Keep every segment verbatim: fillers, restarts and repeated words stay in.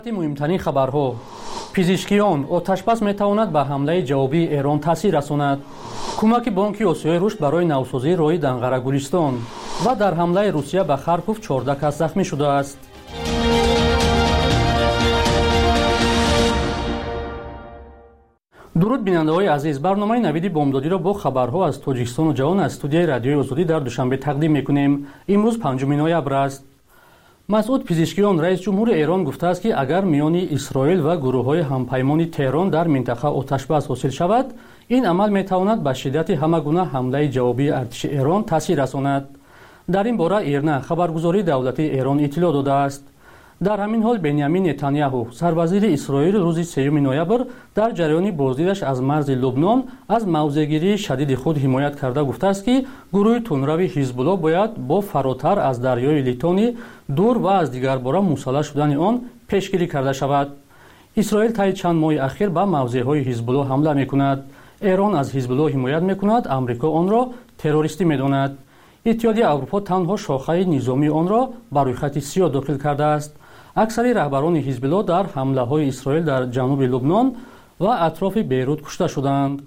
مهمترین خبرها: پزشکیان آتشبس میتواند به حمله جوابی ایران تاثیر رساند. کمک بانک آسیای رشد برای نوسازی راهی دنقره گلستان و در حمله روسیه به خارکوف چهارده کس زخمی شده است. درود بیننده‌های عزیز، برنامه نوید بامدادی را با خبرها از تاجیکستان و جهان از استودیوی رادیوی آزادی در دوشنبه تقدیم می‌کنیم. امروز پنجم نوامبر است. مسعود پزشکیان رئیس جمهور ایران گفته است که اگر میان اسرائیل و گروه‌های همپیمان تهران در منطقه آتشبس حاصل شود، این عمل میتواند به شدت همگونه حمله جوابی ارتش ایران تاثیر رساند. در این باره ایرنا خبرگزاری دولتی ایران اطلاع داده است. در همین حال بنیامین نتانیاهو سروزیر اسرائیل روز سوم نوامبر در جریان بازدیدش از مرز لبنان از موضع‌گیری شدید خود حمایت کرده گفته است که گروه تندروی حزب الله باید با فراتر از دریای لیتانی دور و از دیگر باره مسلح شدن آن پیشگیری کرده شود. اسرائیل طی چند ماه اخیر به موضع‌های حزب الله حمله می‌کند. ایران از حزب الله حمایت می‌کند، آمریکا آن را تروریستی می‌داند. اتحادیه اروپا تنها شاخه نظامی آن را بر روی خط سیاه داخل کرده است. اکثر رهبران حزب الله در حمله‌های اسرائیل در جنوب لبنان و اطراف بیروت کشته شدند.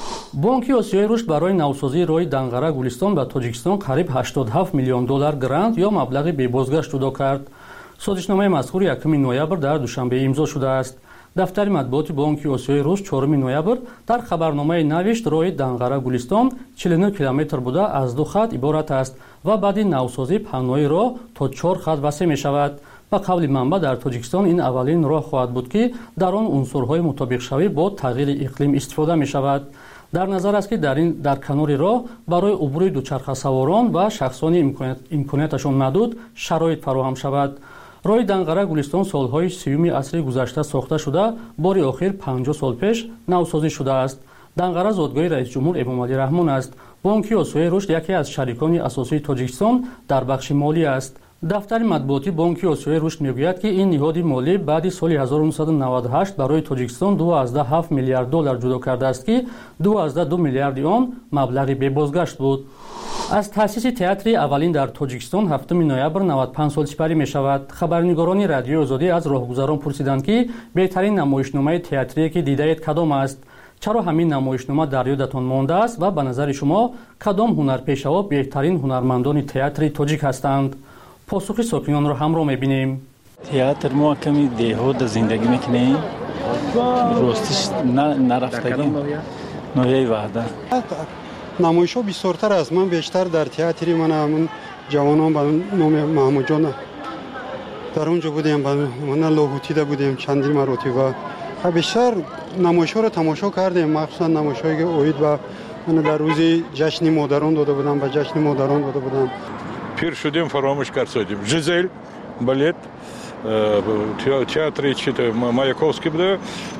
بانک آسیای رشد برای نوسازی راه دنقره گلستان به تاجیکستان قریب هشتاد و هفت میلیون دلار گرانت یا مبلغ بی‌بازگشت جدا کرد. سازشنامه مذکور یکم نوامبر در دوشنبه امضا شده است. دفتر مطبوعات بانک آسیای رشد چهارم نوامبر در خبرنامه نوشت راه دنقره گلستان چهل و نه کیلومتر بوده از دو خط عبارت است و بعد نوسازی پهنای راه تا چهار خط وسیع می شود. با قول منبع در تاجیکستان این اولین راه خواهد بود که در آن عنصرهای مطابق شوی با تغییر اقلیم استفاده می شود. در نظر است که در این در کنار راه برای عبور دوچرخه سواران و شخصانی امکانیت امکانیتشان محدود شرایط فراهم شود. راه دنقره گلستان سالهای سیوم عصر گذشته ساخته شده، بار آخر پنجاه سال پیش نوسازی شده است. دنقره زادگاه رئیس جمهور امامعلی رحمان است. بانک آسیای رشد یکی از شریکان اساسی تاجیکستان در بخش مالی است. دفتر مطبوعاتی بانک آسیای رشد میگوید که این نهاد مالی بعد سال هزار و نهصد و نود و هشت برای تاجیکستان دوازده و هفت میلیارد دلار جدا کرده است که دوازده و دو میلیارد آن مبلغ بی‌بازگشت بود. از تأسیس تئاتر اولین در تاجیکستان هفتم نوامبر نود و پنج سال سپری می شود. خبرنگاران رادیوی آزادی از راهگذران پرسیدند که بهترین نمایشنامه تئاتری که دیده‌اید کدام است؟ چرا همین نمایشنامه در یادتان مانده است و به نظر شما کدام هنرپیشه‌ها بهترین هنرمندان تئاتر تاجیک هستند؟ پاسخ ساکنان را همراه می‌بینیم. تئاتر ما کمی دیهود زندگی می‌کنیم. راستش نرفتگیم. نوعی وحده. نمایش‌ها بسیارتر است. من بیشتر در تئاتری من همون جوانان به نام محمود جان در اونجا بودیم، من لاهوتی بودیم چندین مراتب و بیشتر نمایش‌ها را تماشا کردیم، مخصوصا نمایش‌هایی که اوید و من در روز جشن مادران داده بودم و جشن مادران داده بودم. پیر شدیم فراموش کردیم. ژیزل балет театре чито Маяковский буде,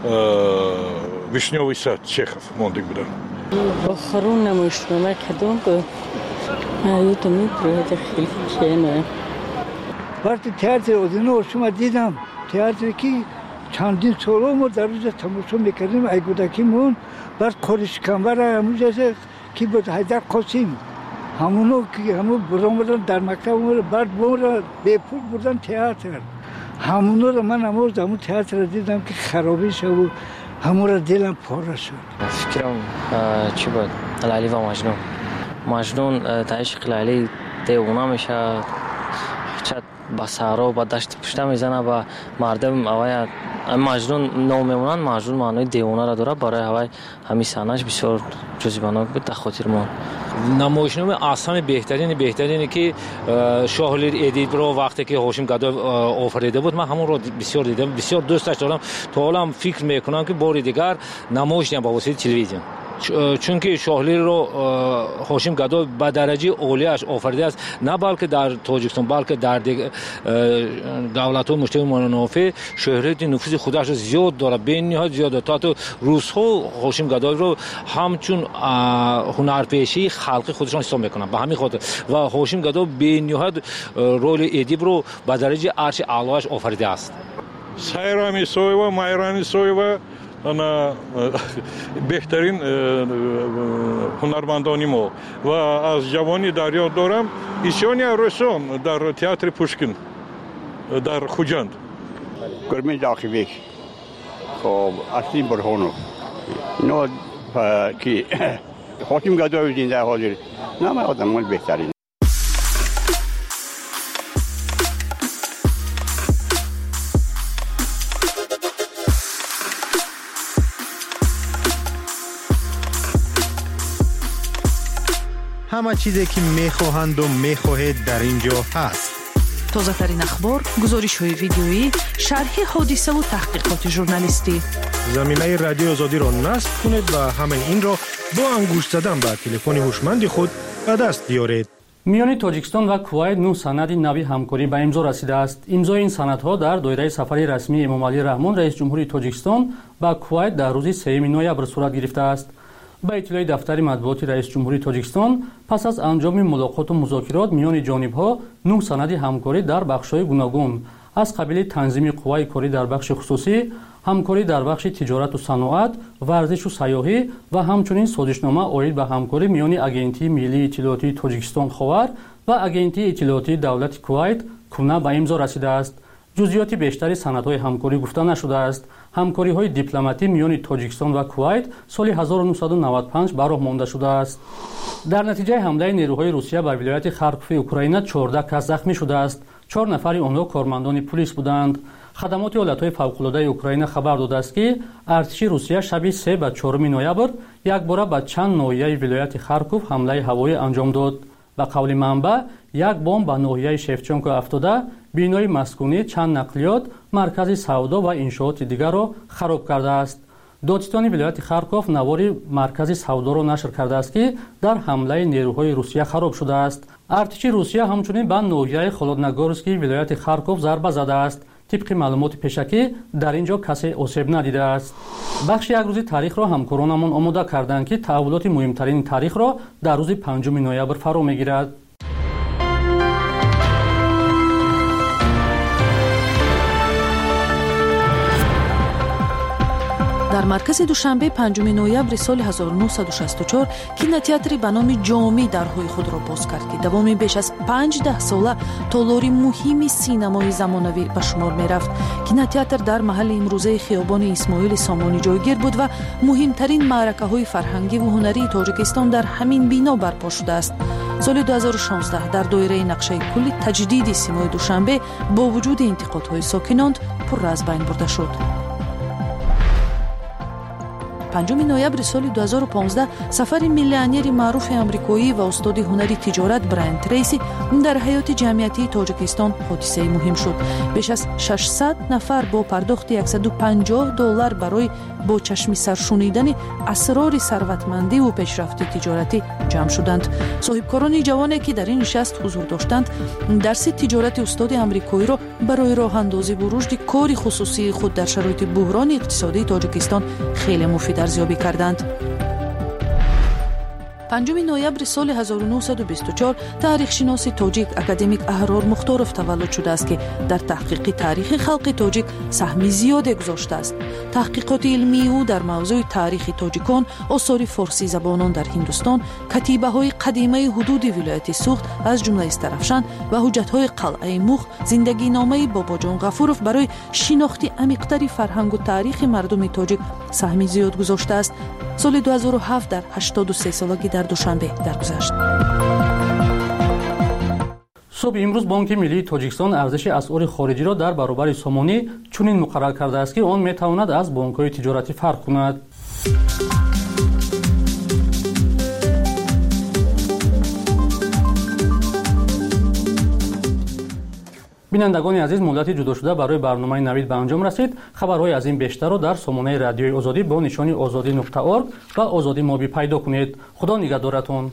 Вишневый сад Чехов мондик буде. آخرون نمایشنامه کدام که حیات میپره خیلی چنه وقتی تئاتر اودینو شما دیدم تئاتری که چندین سال ما در روز تماشا میکردیم ای کودکیمون بعد کارش کمبر همونجا که بود حیدر قاسم همونو که همون برام بودن در مکتب اون بعد برام به پول بردن تئاتر همونو رو من همون همون تئاتر رو دیدم که خرابی شد همون رو دلم پاره شد. فکرم چی بود؟ لیلی و مجنون. مجنون تا عشق لیلی دیوانه میشه، چت با سارا با دشت پشت میزنه و مردم اوای مجنون نامیمونن. مجنون معنای دیوانه را داره، برای هوای همین صحنه‌اش بسیار جذابانه بود در خاطر ما. نمایشنامه اصلا بهترین بهترینه که شاهلیر ادیت رو وقتی که هاشم گدای آفریده بود من همون رو بسیار دیدم، بسیار دوستش دارم. تا حالا فکر میکنم که بار دیگر نمایش با واسطه تلویزیون، چون که شاهلیر رو هاشم گدای به درجه عالیش آفریده است، نه بلکه در تاجیکستان بلکه در دولت‌های مشترک منافع شهرت نفوذ خودش رو زیاد داره، به نهایت زیاد. تا تو روزها هاشم گدای رو همچون هنرپیشه خلقی خودشون حساب میکنن. به همین خاطر و هاشم گدای به نهایت رول ادیب رو به درجه عرش اعلاش آفریده است. سایرام سویوا مایران سویوا انا بهترین هنرمندانی ما و از جوانی در یاد دارم ایشانی رسوم در تئاتر پوشکین در خوجند گرمی داخلی خب اصلی برهانو نه که حاکم گدای زنده حاضر نه من آدم بهترین. همه چیزی که میخواهند و میخواهید در اینجا هست. تازه ترین اخبار، گزارش های ویدیویی، شرح حادثه و تحقیقات ژورنالیستی. زمینه رادیو آزادی را نصب کنید و همه این را با انگشت زدن به تلفن هوشمند خود به دست بیارید. میان تاجیکستان و کویت نه سند نوی همکاری به امضا رسیده است. امضای این سندها در دایره سفر رسمی امامعلی رحمان رئیس جمهوری تاجیکستان به کویت در روز سوم نوامبر صورت گرفته است. با اطلاع دفتر مطبوعاتی رئیس جمهوری تاجیکستان پس از انجام ملاقات و مذاکرات میان جانب‌ها نه سند همکاری در بخش‌های گوناگون از قبیل تنظیم قوای کاری در بخش خصوصی، همکاری در بخش تجارت و صنعت، ورزش و سیاحی و همچنین سازشنامه اوید به همکاری میان آژانس ملی اطلاعاتی تاجیکستان خاور و آژانس اطلاعاتی دولت کویت کونه به امضا رسیده است. جزئیات بیشتری سندهای همکاری گفته نشده است. همکاری‌های دیپلماتی میان تاجیکستان و کویت سال هزار و نهصد و نود و پنج به راه مانده شده است. در نتیجه حمله نیروهای روسیه به ولایت خارکوف اوکراین چهارده کس زخمی شده است. چهار نفر آنها کارمندان پلیس بودند. خدمات حالت‌های فوق‌العاده اوکراین خبر داده است که ارتش روسیه شب سه و چهارم نوامبر یک بار به چند ناحیه ولایت خارکوف حمله هوایی انجام داد. به قول منبع یک بمب به ناحیه شفچنکو افتاده بینای مسکونی، چند نقلیات، مرکز سودا و انشاءات دیگر را خراب کرده است. دادستان ولایت خارکوف نوار مرکز سودا را نشر کرده است که در حمله نیروهای روسیه خراب شده است. ارتش روسیه همچنین به ناحیه خلودنگورسکی ولایت خارکوف ضربه زده است. طبق معلومات پیشکی در اینجا کسی آسیب ندیده است. بخش یک روزی تاریخ را همکارانمان آماده کردند که تحولات مهمترین تاریخ را در روز پنجم نوامبر فرا میگیرد. در مرکز دوشنبه پنجم نوامبر سال هزار و نهصد و شصت و چهار کینотеатри به نام جامی درهای خود را باز کرد که دوام بیش از پنج ده ساله تالاری مهمی سینمای زمانوی به شمار می رفت. کینотеатр در محل امروزه خیابان اسماعیل سامانی جایگیر بود و مهمترین معرکه های فرهنگی و هنری تاجیکستان در همین بنا برپا شده است. سال دو هزار و شانزده در دایره نقشه کلی تجدید سینمای دوشنبه با وجود انتقادهای ساکنان پر از بین برده شد. پنجم نوامبر سال دو هزار و پانزده سفر میلیونر معروف آمریکایی و استاد هنری تجارت برایان تریسی در حیات جمعیتی تاجیکستان حادثه مهم شد. بیش از ششصد نفر با پرداخت صد و پنجاه دلار برای با چشمی سر شنیدن اسرار ثروتمندی و پیشرفت تجارتی جمع شدند. صاحبکاران جوانی که در این نشست حضور داشتند درس تجارت استاد آمریکایی را برای راه اندازی و رشد کار خصوصی خود در شرایط بحران اقتصادی تاجیکستان خیلی مفید ارزیابی کردند. پنجم نوامبر سال هزار و نهصد و بیست و چهار تاریخ شناس تاجیک اکادمیک احرار مختارف تولد شده است که در تحقیق تاریخ خلق تاجیک سهم زیادی گذاشته است. تحقیقات علمی او در موضوع تاریخ تاجیکان، آثار فارسی زبانان در هندوستان، کتیبه های قدیمه حدود ولایت سوخت از جمله استرافشان و حجت های قلعه مخ، زندگی نامه بابا جان غفورов برای شناخت عمیق‌تر فرهنگ و تاریخ مردم تاجیک سهم زیاد گذاشته است. سال دو هزار و هفت در هشتاد و سه سالگی در دوشنبه درگذشت. صبح امروز بانک ملی تاجیکستان ارزش اسعار خارجی را در برابر سامانی چنین مقرر کرده است که آن میتواند از بانک‌های تجارتی فرق کند. بینندگان عزیز، مدتی جدا شده برای برنامه نوید به انجام رسید. خبرهای از این بیشتر را در سامانه رادیوی آزادی با نشانی آزادی نقطه اورگ و آزادی موبی پیدا کنید. خدا نگهدارتون.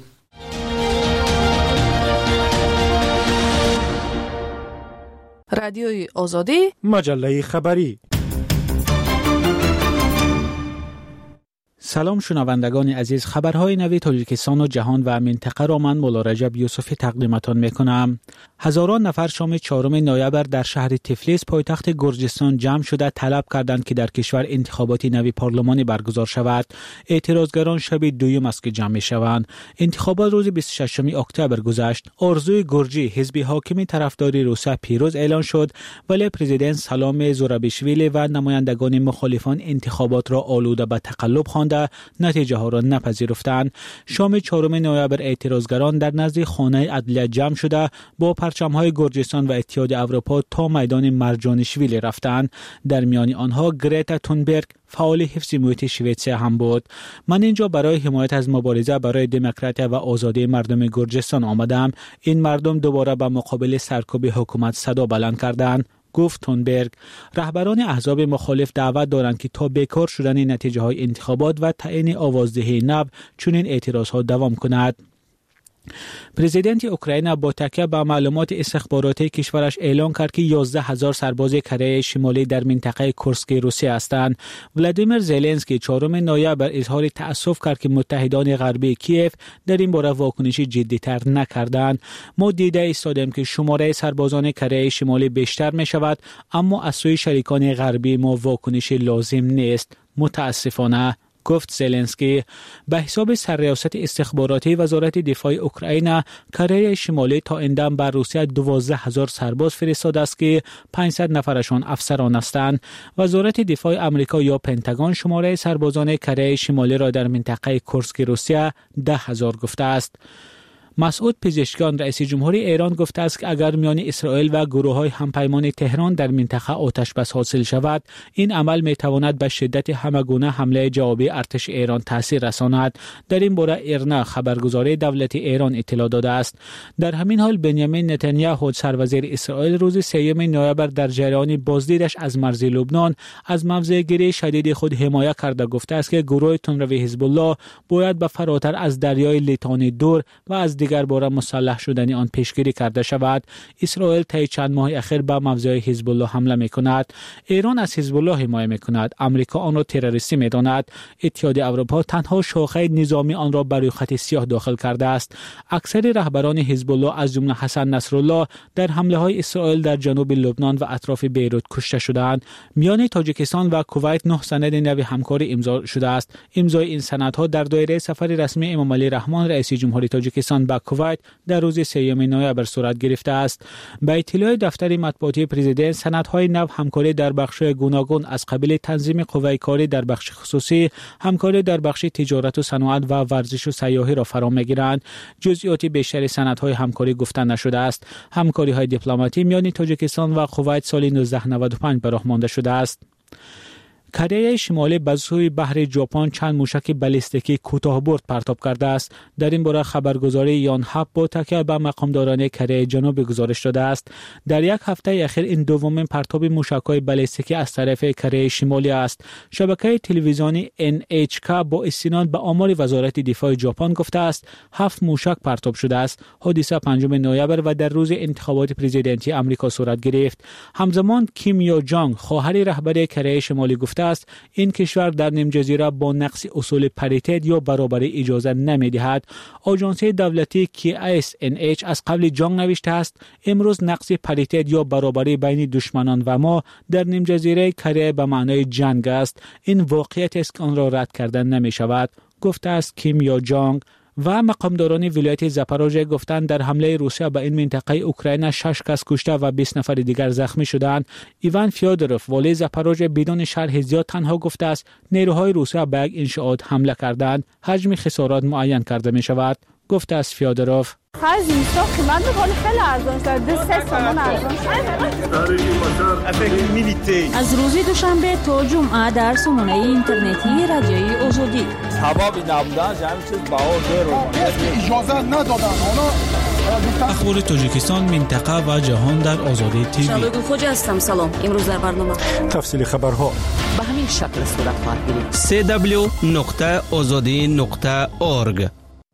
رادیوی آزادی، مجله خبری. سلام شنوندگان عزیز، خبرهای نوی تاجیکستان و جهان و منطقه را من مولا رجب یوسفی تقدیمتان میکنم. هزاران نفر شام چهارم نوامبر در شهر تفلیس پایتخت گرجستان جمع شده طلب کردند که در کشور انتخابات نوی پارلمانی برگزار شود. اعتراضگران شب دوم است که جمع میشوند. انتخابات روز بیست و ششم اکتبر گذشت. آرزوی گرجی حزب حاکم طرفدار روسیه پیروز اعلان شد، ولی پرزیدنت سلام زورابیشویلی و نمایندگان مخالفان انتخابات را آلوده به تقلب خواند، نتیجه ها را نپذیرفتند. شام چهارم نوامبر اعتراضگران در نزد خانه عدلیه جمع شده با پرچم های گرجستان و اتحاد اروپا تا میدان مرجانشویلی رفتند. در میان آنها گریتا تونبرگ فعال حفظ محیط شویتسیه هم بود. من اینجا برای حمایت از مبارزه برای دموکراسی و آزادی مردم گرجستان آمدم. این مردم دوباره به مقابل سرکوب حکومت صدا بلند کردند، گفت تونبرگ. رهبران احزاب مخالف دعوت دارند که تا بیکار شدن نتیجه های انتخابات و تعیین آوازدهی نو چنین اعتراض ها دوام کند. پرزیدنت اوکراین با تکیه به معلومات استخباراتی کشورش اعلان کرد که یازده هزار سرباز کره شمالی در منطقه کورسک روسیه هستند. ولادیمیر زلنسکی چهارم نوامبر اظهار تأسف کرد که متحدان غربی کیف در این باره واکنشی جدی‌تر نکردند. ما دیده ایستادیم که شماره سربازان کره شمالی بیشتر می شود، اما از سوی شریکان غربی ما واکنشی لازم نیست، متاسفانه، گفت زلنسکی. به حساب سرریاست استخباراتی وزارت دفاع اوکراین، کره شمالی تا اندم بر روسیه دوازده هزار سرباز فرستاده است که پانصد نفرشان افسران هستند. وزارت دفاع آمریکا یا پنتاگون شماره سربازان کره شمالی را در منطقه کورسک روسیه ده هزار گفته است. مسعود پزشکیان رئیس جمهوری ایران گفته است که اگر میان اسرائیل و گروه‌های همپیمان تهران در منطقه آتش بس حاصل شود، این عمل میتواند به شدت همگونه حمله جوابی ارتش ایران تاثیر رساند. در این باره ایرنا خبرگزاری دولتی ایران اطلاع داده است. در همین حال بنیامین نتانیاهو سروزیر اسرائیل روز سوم نوامبر در جریان بازدیدش از مرز لبنان از موضع‌گیری شدید خود حمایت کرده گفته است که گروه تندروی حزب الله باید به فراتر از دریای لیتانی دور و از دیگر باره مسلح شدن آن پیشگیری کرده شود. اسرائیل طی چند ماه اخیر به موضع حزب الله حمله می‌کند. ایران از حزب الله حمایت می‌کند. آمریکا آن را تروریستی می‌داند. اتحاد اروپا تنها شاخه نظامی آن را بر خط سیاه داخل کرده است. اکثر رهبران حزب الله از جمله حسن نصرالله در حمله‌های اسرائیل در جنوب لبنان و اطراف بیروت کشته شدند. میان تاجیکستان و کویت نه سند نوی همکاری امضا شده است. امضای این سندها در دایره سفر رسمی امام علی رحمان رئیس جمهوری تاجیکستان به کویت در روز سوم نوامبر صورت گرفته است. به اطلاع دفتر مطبوعاتی پرزیدنت، سندهای نو همکاری در بخش‌های گوناگون از قبیل تنظیم قوه کاری در بخش خصوصی، همکاری در بخش تجارت و صنعت و ورزش و سیاحی را فرا می‌گیرند. جزئیات بیشتر سندهای همکاری گفته نشده است. همکاری‌های دیپلماتی میان تاجیکستان و کویت سال نوزده نود و پنج به راه مانده شده است. کره شمالی به سوی بحر ژاپن چند موشک بالستیکی کوتاه‌برد پرتاب کرده است. در این باره خبرگزاری یانهاپ با تکیه به مقامداران کره جنوبی گزارش داده است. در یک هفته اخیر این دومین پرتاب موشک‌های بالستیکی از طرف کره شمالی است. شبکه تلویزیونی ان اچ کی با استناد به آمار وزارت دفاع ژاپن گفته است هفت موشک پرتاب شده است. حادثه پنجم نوامبر و در روز انتخابات پرزیدنتی آمریکا صورت گرفت. همزمان کیم یا جانگ خواهر رهبر کره شمالی گفته است این کشور در نیم جزیره با نقض اصول پریتید یا برابری اجازه نمی‌دهد. آژانس دولتی کی اس ان اچ از قبل جنگ نوشته است امروز نقض پریتید یا برابری بین دشمنان و ما در نیم جزیره کره به معنای جنگ است. این واقعیت است که آن را رد کردن نمی‌شود، گفته است کیم یا جانگ. و مقامداران ولایت زاپاروژه گفتند در حمله روسیه به این منطقه اوکراین شش کس کشته و بیست نفر دیگر زخمی شدند. ایوان فیودروف والی زاپاروژه بدون شرح زیاد تنها گفته است نیروهای روسیه به یک انشاءات حمله کردند. حجم خسارات معین کرده می شود، گفته است فیودروف. خرج اینستا قیمت بخواد خیلی ارزان شد. دو سه تومان ارزان شد. از روز دوشنبه تا جمعه در سامانه اینترنتی رادیوی آزادی. حبابی نبودن جمعی چیز بها زیر اجازه ندادن. اخبار تاجیکستان، منطقه و جهان در آزادی تیوی. شبگو خوجه هستم. سلام. امروز در برنامه تفصیل خبرها به همین شکل صورت خواهد گرفت. سی دبلیو نقطه آزادی نقطه اورگ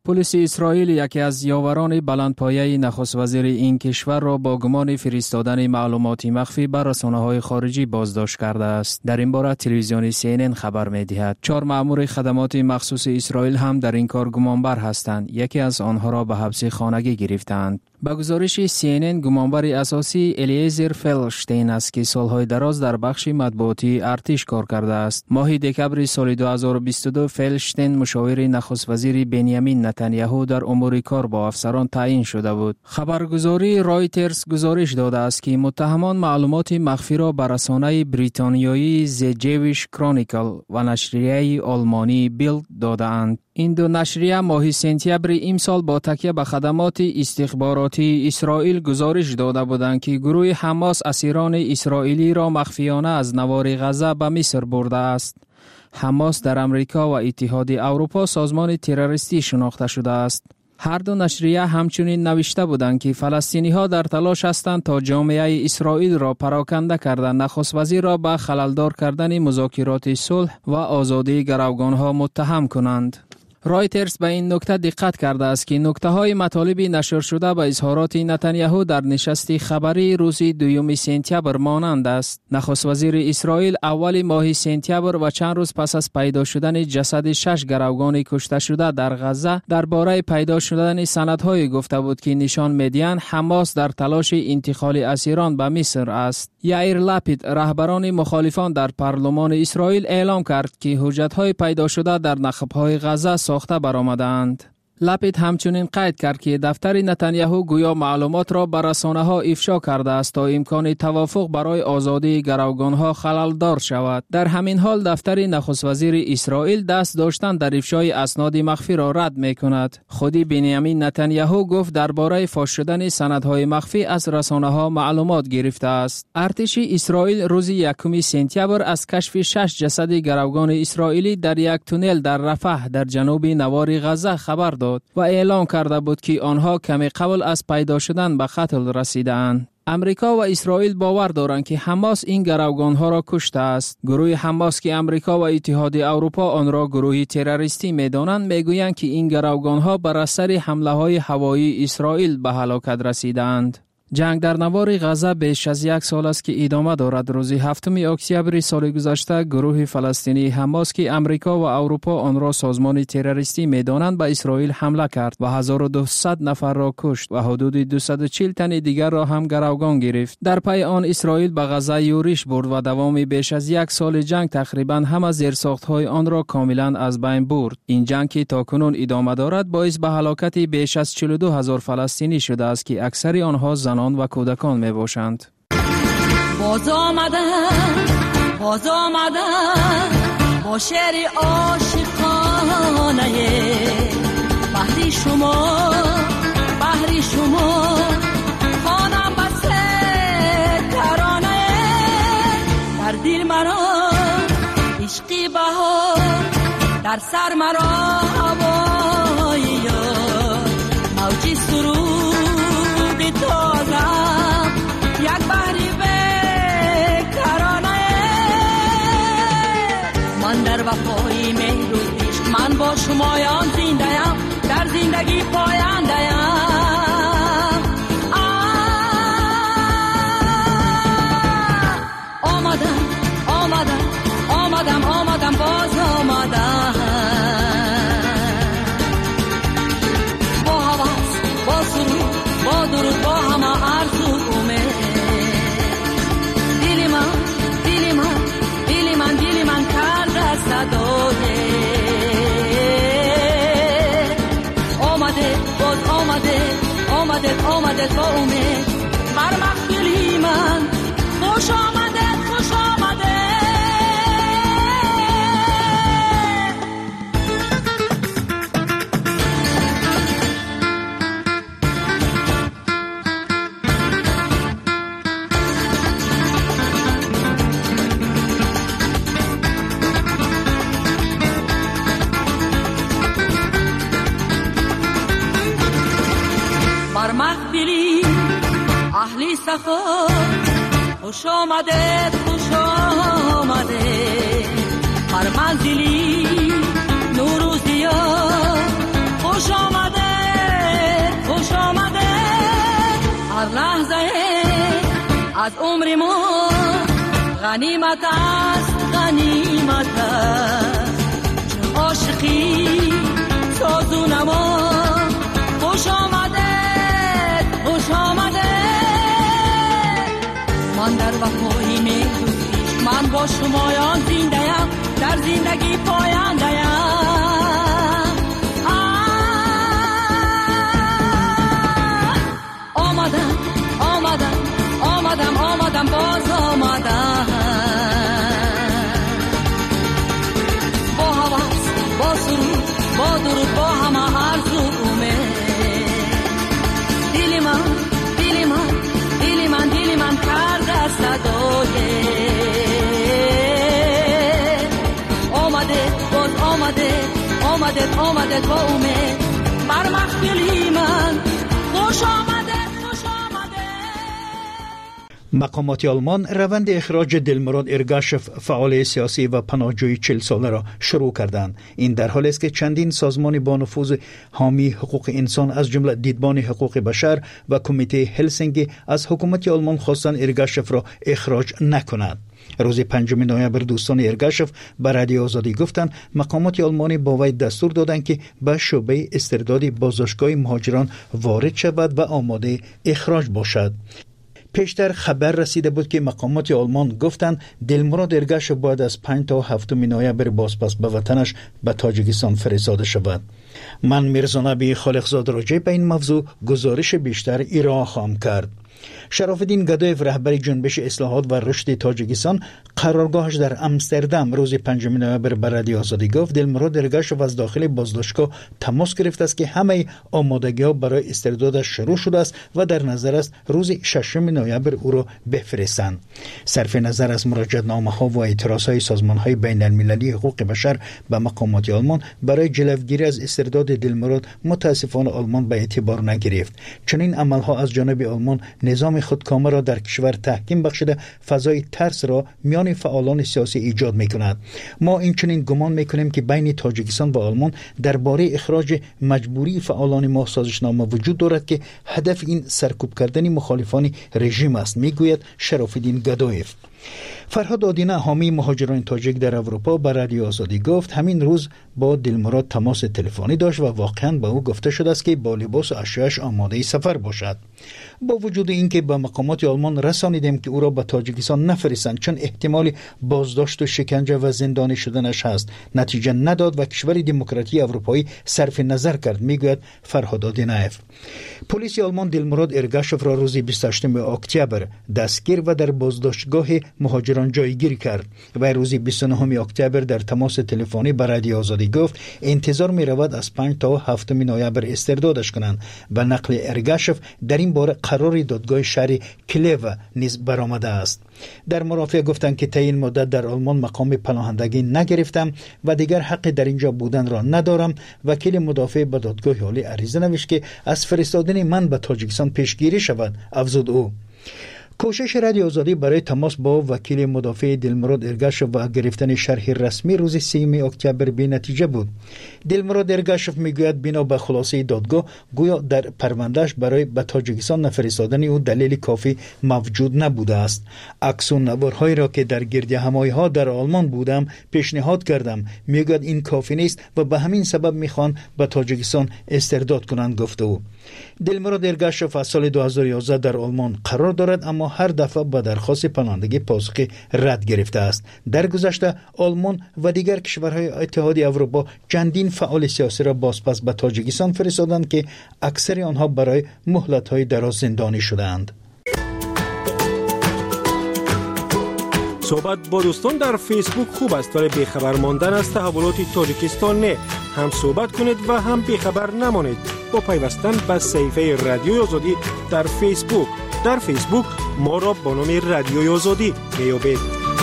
پلیس اسرائیل یکی از یاوران بلندپایه نخست وزیر این کشور را با گمان فرستادن معلوماتی مخفی بر رسانه‌های خارجی بازداشت کرده است. در این باره تلویزیون سی ان ان خبر می‌دهد چهار مأمور خدمات مخصوص اسرائیل هم در این کار گمانبر هستند. یکی از آنها را به حبس خانگی گرفتند. با گزارش سی ان ان گمانبر اساسی الیزر فلشتین است که سالهای دراز در بخش مطبوعاتی ارتش کار کرده است. ماه دکبر سال دو هزار و بیست و دو فلشتین مشاور نخست وزیر بنیامین نتانیاهو در امور کار با افسران تعیین شده بود. خبرگزاری رایترز گزارش داده است که متهمان معلومات مخفی را به رسانه بریتانیایی The Jewish Chronicle و نشریه آلمانی بیلد داده‌اند. این دو نشریه ماه سپتامبر امسال با تکیه به خدمات استخباراتی اسرائیل گزارش داده بودند که گروه حماس اسیران اسرائیلی را مخفیانه از نوار غزه به مصر برده است. حماس در امریکا و اتحاد اروپا سازمان تروریستی شناخته شده است. هر دو نشریه همچنین نوشته بودند که فلسطینی ها در تلاش هستند تا جامعه اسرائیل را پراکنده کرده نخست وزیر را به خللدار کردن مذاکرات صلح و آزادی گروگان ها متهم کنند. رایترز به این نکته دقت کرده است که نکته های مطالب نشر شده به اظهارات نتانیاهو در نشست خبری روز دوم سپتامبر مانند است. نخست وزیر اسرائیل اول ماه سپتامبر و چند روز پس از پیدا شدن جسد شش گروگان کشته شده در غزه درباره پیدا شدن سندهای گفته بود که نشان می‌دهند حماس در تلاش انتقال اسیران به مصر است. یائیر لپید رهبران مخالفان در پارلمان اسرائیل اعلام کرد که حجت‌های پیدا شده در نخب‌های غزه ساخته برآمدند. لپید همچنین قید کرد که دفتر نتانیاهو گویا معلومات را به رسانه‌ها افشا کرده است تا امکان توافق برای آزادی گروگان‌ها خلل‌دار شود. در همین حال دفتر نخست وزیر اسرائیل دست داشتن در افشای اسناد مخفی را رد می‌کند. خودی بنیامین نتانیاهو گفت درباره فاش شدن سندهای مخفی از رسانه‌ها معلومات گرفته است. ارتش اسرائیل روز یکم سپتامبر از کشف شش جسد گروگان اسرائیلی در یک تونل در رفح در جنوب نوار غزه خبر داد و اعلام کرده بود که آنها کمی قبل از پیدا شدن به قتل رسیدند. امریکا و اسرائیل باور دارند که حماس این گروگانها را کشته است. گروه حماس که امریکا و اتحاد اروپا آن را گروه تروریستی می‌دانند میگویند که این گروگانها بر اثر حمله‌های هوایی اسرائیل به هلاکت رسیدند. جنگ در نوار غزه بیش از یک سال است که ادامه دارد. روز هفتم اکتبر سال گذشته گروه فلسطینی حماس که امریکا و اروپا آن را سازمان تروریستی می‌دانند به اسرائیل حمله کرد و هزار و دویست نفر را کشت و حدود دویست و چهل تن دیگر را هم گروگان گرفت. در پی آن اسرائیل به غزه یورش برد و دوام بیش از یک سال جنگ تقریباً همه زیرساخت‌های آن را کاملاً از بین برد. این جنگ که تاکنون ادامه دارد باعث به هلاکت بیش از چهل و دو هزار فلسطینی شده است که اکثر آنها زنان و کودکان می باشند. باز آمدم باز آمدم با شعر عاشقانه بحری شما بحری شما خانم بسته ترانه در دل مرا عشقی بهار در سر مرا هوای یار موجی سرود تازم یک بحری بکرانه من در وفای مهر و عشق من با شمایان زنده‌ام در زندگی پاینده‌ام آمدم آمدم آمدم آمدم باز آمدم با حواس با سرود با درود با همه آرزو امید دل من دل من دل من دل من کرده صدای آمده باز آمده آمده آمده با امید هر مخدلی من خوش آمده خوش آمده محفلی اهلی سخا خوش آمده خوش آمده هر منزلی نوروزی ها خوش آمده غنیمت است غنیمت است عاشقی ساز و نما خوش آمده خوش آمده من در وفای میدوزی من با شمایان زنده ام در زندگی پاینده ام آمدم آمدم آمدم آمدم باز آمدم با حواس با سرود با درود با همه آرزومه دل من دل من دل من دل من کرده صدای آمده باز آمده آمده آمده با امید بر مخفلی من خوش آمده. مقامات آلمان روند اخراج دلمراد ارگاشف فعال سیاسی و پناهجوی چهل ساله را شروع کردند. این در حالی است که چندین سازمان با نفوذ حامی حقوق انسان از جمله دیدبان حقوق بشر و کمیته هلسینکی از حکومت آلمان خواستند ارگاشف را اخراج نکند. روز پنجم نوامبر دوستان ارگاشف به رادیو آزادی گفتند مقامات آلمانی با وی دستور دادند که به شعبه استرداد بازداشتگاه مهاجران وارد شود و آماده اخراج باشد. پیشتر خبر رسیده بود که مقامات آلمان گفتند دلمراد ارگاشف باید از پنج تا هفتم نوامبر بازپس به وطنش به تاجیکستان فرستاده شود. من میرزا نبی خالقزاد راجع به این موضوع گزارش بیشتر ارائه خواهم کرد. شرافالدین گدایف رهبر جنبش اصلاحات و رشد تاجیکستان قرارگاهش در امستردام روز پنجم نوامبر به رادیو آزادی گفت دلمراد ارگاشف از داخل بازداشتگاه تماس گرفته است که همه آمادگی‌ها برای استردادش شروع شده است و در نظر است روز ششم نوامبر او را بفرستند. صرف نظر از مراجعه‌نامه‌ها و اعتراض‌های سازمان‌های بین‌المللی حقوق بشر به مقامات آلمان برای جلوگیری از استرداد دلمراد متاسفانه آلمان به اعتبار نگرفت. چنین عمل‌ها از جانب آلمان نظام خودکامه را در کشور تحکیم بخشیده فضای ترس را میان فعالان سیاسی ایجاد می‌کند. ما این چنین گمان می‌کنیم که بین تاجیکستان و آلمان درباره اخراج مجبوری فعالان ما سازشنامه وجود دارد که هدف این سرکوب کردن مخالفان رژیم است، میگوید شرافالدین گدایف. فرهاد آدینه حامی مهاجران تاجیک در اروپا به رادیو آزادی گفت همین روز با دلمراد تماس تلفنی داشت و واقعا به او گفته شده است که با لباس و اشیاءش آماده سفر باشد. با وجود اینکه به مقامات آلمان رسانیدیم که او را به تاجیکستان نفرستند چون احتمال بازداشت و شکنجه و زندانی شدنش هست، نتیجه نداد و کشور دموکراتی اروپایی صرف نظر کرد، میگوید فرهاد آدینه. پلیس آلمان دلمراد ارگاشف را روز بیست و هشتم اکتبر دستگیر و در بازداشتگاه مهاجران جایگیر کرد و روز بیست و نهم اکتبر در تماس تلفنی به رادیو آزادی گفت انتظار می رود از پنج تا هفتم نوامبر استردادش کنند و نقل ارگاشف در این باره قرار دادگاه شهر کلیو نیز برآمده است. در مرافعه گفتند که تا این مدت در آلمان مقام پناهندگی نگرفتم و دیگر حق در اینجا بودن را ندارم. وکیل مدافع به دادگاه عالی عریضه نوشت که از فرستادن من به تاجیکستان پیشگیری شود، افزود او. کوشش رادیو آزادی برای تماس با وکیل مدافع دلمراد ارگاشف و گرفتن شرح رسمی روز سوم اکتبر بی نتیجه بود. دلمراد ارگاشف میگوید بنا به خلاصه دادگاه گویا در پروندهش برای به تاجیکستان نفرستادن او دلیل کافی موجود نبوده است. عکس و نوارهایی را که در گردهمایی‌ها در آلمان بودم پیشنهاد کردم، میگوید این کافی نیست و به همین سبب میخوان به تاجیکستان استرداد کنند، گفته او. دلمراد ارگاشف از سال دو هزار و یازده در آلمان قرار دارد اما هر دفعه با درخواست پناهندگی پاسخ رد گرفته است. در گذشته آلمان و دیگر کشورهای اتحادیه اروپا چندین فعال سیاسی را بازپس به تاجیکستان فرستادند که اکثر آنها برای مهلت‌های دراز زندانی شدند. صحبت با دوستان در فیسبوک خوب است ولی بیخبر ماندن از تحولات تاجیکستان نه. هم صحبت کنید و هم بیخبر نمانید با پیوستن به صفحه رادیوی آزادی در فیسبوک. در فیسبوک ما را با نام رادیوی آزادی میابید.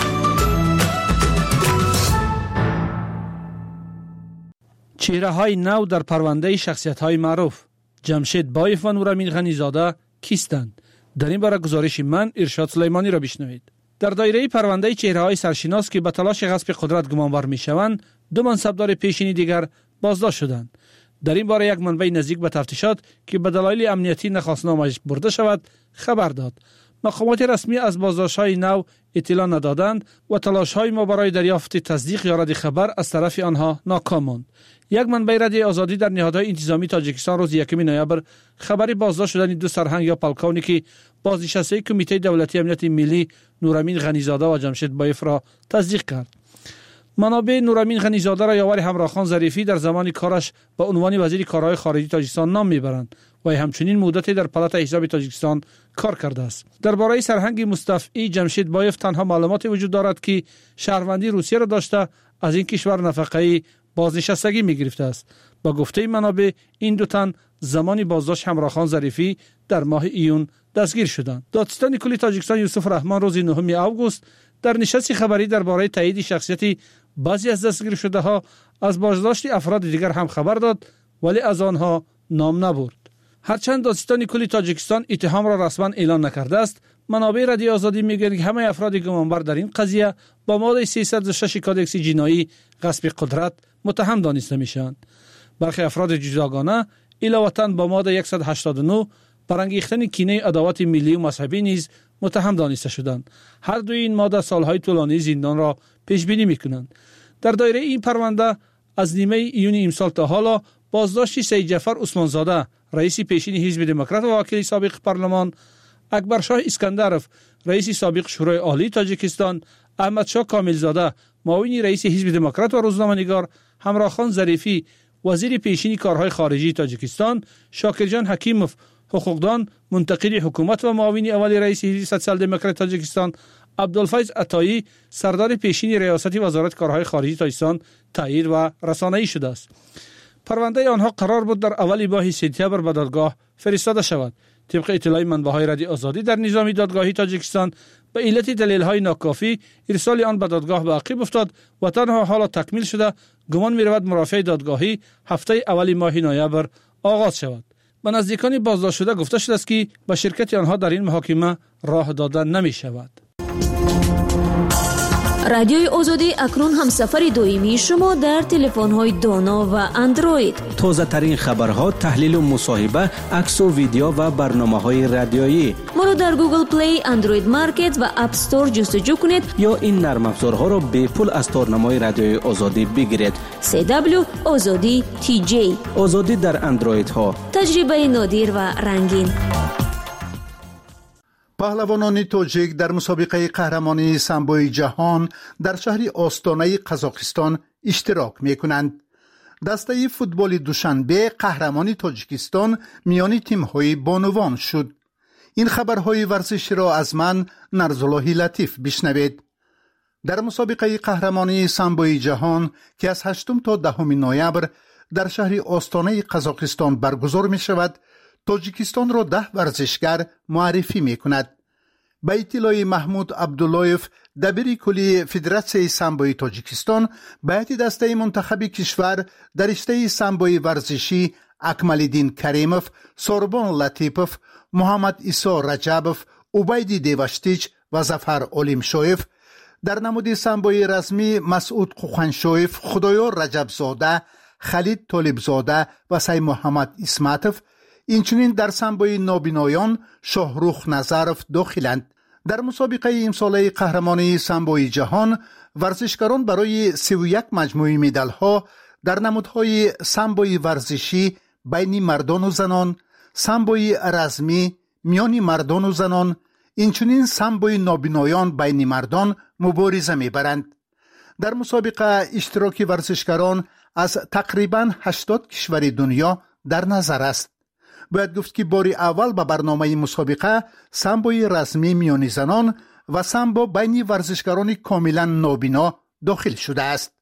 چهره های نو در پرونده شخصیت های معروف. جمشید بایف و نورامین غنیزاده کیستند؟ در این باره گزارش من ارشاد سلیمانی را بشنوید. در دایره پرونده چهره های سرشناس که به تلاش غصب قدرت گمانبر می شوند، دو منصبدار پیشینی دیگر بازداشت شدند. در این باره یک منبع نزدیک به تفتیشات که به دلایل امنیتی نخواست نامش برده شود خبر داد. مقامات رسمی از بازداشت‌های نو اطلاع ندادند و تلاش‌های ما برای دریافت تصدیق یا رد خبر از طرف آنها ناکام ماند. یک منبع رادیوی آزادی در نهادهای انتظامی تاجیکستان روز یکم نوامبر خبری بازداشت شدن دو سرهنگ یا پلکانی که بازنشسته کمیته دولتی امنیت ملی نورامین غنیزاده و جمشید بایف را تصدیق کرد. منابع نورامین غنیزاده را یاور همراهخان ظریفی در زمان کارش به عنوان وزیر کارهای خارجی تاجیکستان نام میبرند و همچنین مدتی در پالات حزب تاجیکستان کار کرده است. درباره سرهنگ مستفعی جمشید بایف تنها معلوماتی وجود دارد که شهروندی روسیه را داشته از این کشور نفقه بازنشستگی می گرفته است. با گفته منابع این دو تن زمانی بازداشت همراهخان ظریفی در ماه ایون دستگیر شدند. دادستان کلی تاجیکستان یوسف رحمان روز نهم آگوست در نشست خبری درباره تایید شخصیت بعضی از دستگیر شده ها از بازداشت افراد دیگر هم خبر داد ولی از آنها نام نبرد. هرچند دادستان کلی تاجیکستان اتهام را رسما اعلان نکرده است، منابع رادیوی آزادی میگویند که همه افراد گمانبر در این قضیه با ماده سیصد و شش کادکس جنایی غصب قدرت متهم دانسته میشوند. برخی افراد جداگانه علاوه با ماده صد و هشتاد و نه برانگیختن کینه عداوت ملی و مذهبی نیز متهم دانسته شدند. هر دو این ماده سالهای طولانی زندان را پیش بینی میکنند. در دایره این پرونده از نیمه ایون امسال تا حالا بازداشت سید جعفر عثمانزاده رئیس پیشین حزب دموکرات و وکیل سابق پارلمان، اکبرشاه اسکندرف رئیس سابق شورای عالی تاجیکستان، احمدشاه کاملزاده معاون رئیس حزب دموکرات و روزنامه‌نگار، همراهخان ظریفی وزیر پیشین کارهای خارجی تاجیکستان، شاکرجان حکیموف حقوقدان منتقد حکومت و معاون اول رئیس حزب سوسیال دموکرات تاجیکستان، عبدالفیض عطایی سردار پیشین ریاست وزارت کارهای خارجی تاجیکستان تایید و رسانه‌ای شده است. پرونده آنها قرار بود در اول ماه سپتامبر به دادگاه فرستاده شود. طبق اطلاع منبع‌های رادیوی آزادی در نظام دادگاهی تاجیکستان به علت دلیل‌های ناکافی ارسال آن به دادگاه به عقب افتاد و تنها حالا تکمیل شده گمان می‌رود مرافعه دادگاهی هفته اول ماه نوامبر آغاز شود. به نزدیکان بازداشت شده گفته شده است که به شرکت آنها در این محاکمه راه داده نمی‌شود. رادیوی آزادی اکنون هم سفر دویمی شما در تلفن‌های دانا و اندروید. تازه ترین خبرها، تحلیل و مصاحبه، عکس و ویدیو و برنامه‌های رادیویی. ما را در گوگل پلی، اندروید مارکت و اپ استور جستجو کنید یا این نرم افزارها را به پول از تارنمای رادیوی آزادی بگیرید. سی دبلیو آزادی تی جی. آزادی در اندروید ها. تجربه نادر و رنگین. پهلوانان تاجیک در مسابقه قهرمانی سامبوی جهان در شهر آستانه قزاقستان اشتراک می کنند. دسته فوتبال دوشنبه قهرمانی تاجیکستان میان تیم‌های بانوان شد. این خبرهای ورزشی را از من نرزالله لطیف بشنوید. در مسابقه قهرمانی سامبوی جهان که از هشتم تا دهم نوامبر در شهر آستانه قزاقستان برگزار می شود، تاجیکستان را ده ورزشگر معرفی می کند. به اطلاع محمود عبداللهیف دبیر کلی فدراسیون سامبوی تاجیکستان، بیت دسته منتخب کشور در رشته سامبوی ورزشی اکمالدین کریموف، سوربان لطیپوف، محمد عیسی رجبوف، عبیدی دیوشتیچ و ظفر اولیمشویف، در نمود سامبوی رسمی مسعود قوخنشویف، خدایار رجبزاده، خالد طالبزاده و سید محمد اسمتوف، اینچنین در سامبوی نابینایان شاهروخ نظرف داخلند. در مسابقه امساله قهرمانی سامبوی جهان ورزشکاران برای سی و یک مجموعه مدال ها در نمودهای سامبوی ورزشی بین مردان و زنان، سامبوی رزمی میان مردان و زنان، اینچنین سامبوی نابینایان بین مردان مبارزه میبرند. در مسابقه اشتراک ورزشکاران از تقریباً هشتاد کشور دنیا در نظر است. باید گفت که باری اول به برنامه مسابقه سامبوی رسمی میان زنان و سامبو بین ورزشکاران کاملا نابینا داخل شده است.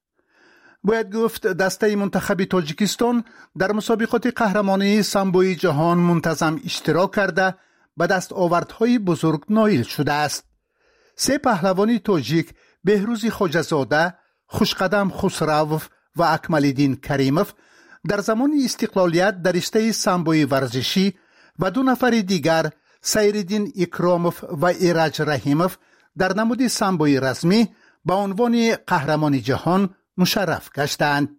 باید گفت دسته منتخب تاجیکستان در مسابقات قهرمانی سامبوی جهان منتظم اشتراک کرده به دستاوردهای بزرگ نائل شده است. سه پهلوان تاجیک بهروز خواجه‌زاده، خوشقدم خسروف و اکمالدین کریموف در زمان استقلالیت در رشته سامبوی ورزشی و دو نفر دیگر سیرالدین اکراموف و ایرج رحیموف در نمود سامبوی رسمی با عنوان قهرمان جهان مشرف گشتند.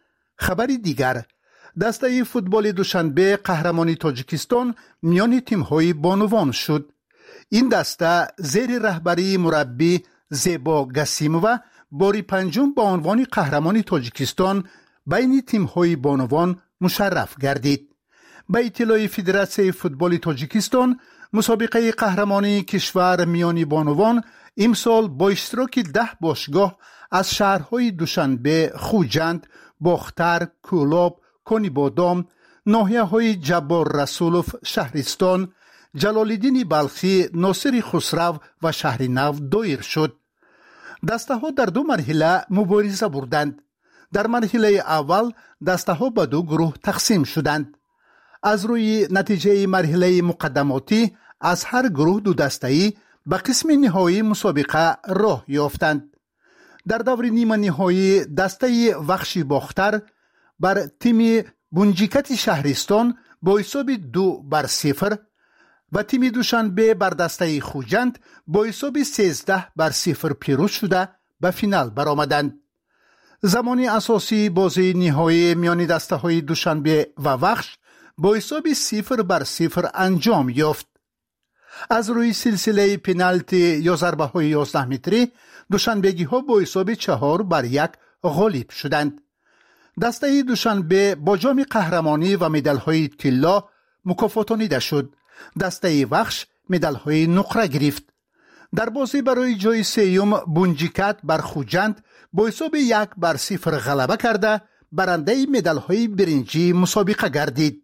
خبر دیگر، دسته فوتبال دوشنبه قهرمانی تاجیکستان میان تیم‌های بانوان شد. این دسته زیر رهبری مربی زیبا گسیمووا باری پنجم با عنوان قهرمان تاجیکستان بین تیم‌های بانوان مشرف گردید. به اطلاع فدراسیون فوتبال تاجیکستان، مسابقه قهرمانی کشور میانی بانوان امسال با اشتراک ده باشگاه از شهرهای دوشنبه، خوجند، باختر، کولاب، کنیبادام، ناحیه‌های جبار رسولوف، شهرستان، جلال‌الدین بلخی، ناصر خسرو و شهر نو دایر شد. دسته ها در دو مرحله مبارزه بردند. در مرحله اول دسته ها به دو گروه تقسیم شدند. از روی نتیجه مرحله مقدماتی از هر گروه دو دسته‌ای به قسم نهایی مسابقه راه یافتند. در دور نیمه نهایی دسته وخشی باختر بر تیم بونجیکت شهرستان با حساب دو بر صفر و تیم دوشنبه بر دسته خوجند با حساب سیزده بر صفر پیروز شده به فینال برآمدند. زمان اساسی بازی نهایی میان دسته های دوشنبه و وخش با حساب صفر بر صفر انجام یافت. از روی سلسله پنالتی یا ضربه های یازده متری دوشنبگی ها با حساب چهار بر یک غالب شدند. دسته دوشنبه با جام قهرمانی و مدال های طلا مکافاتانیده شد. دسته وخش مدال های نقره گرفت. در بازی برای جای سیوم بونجیکت بر خوجند با حساب یک بر صفر غلبه کرده برنده مدال های برنجی مسابقه گردید.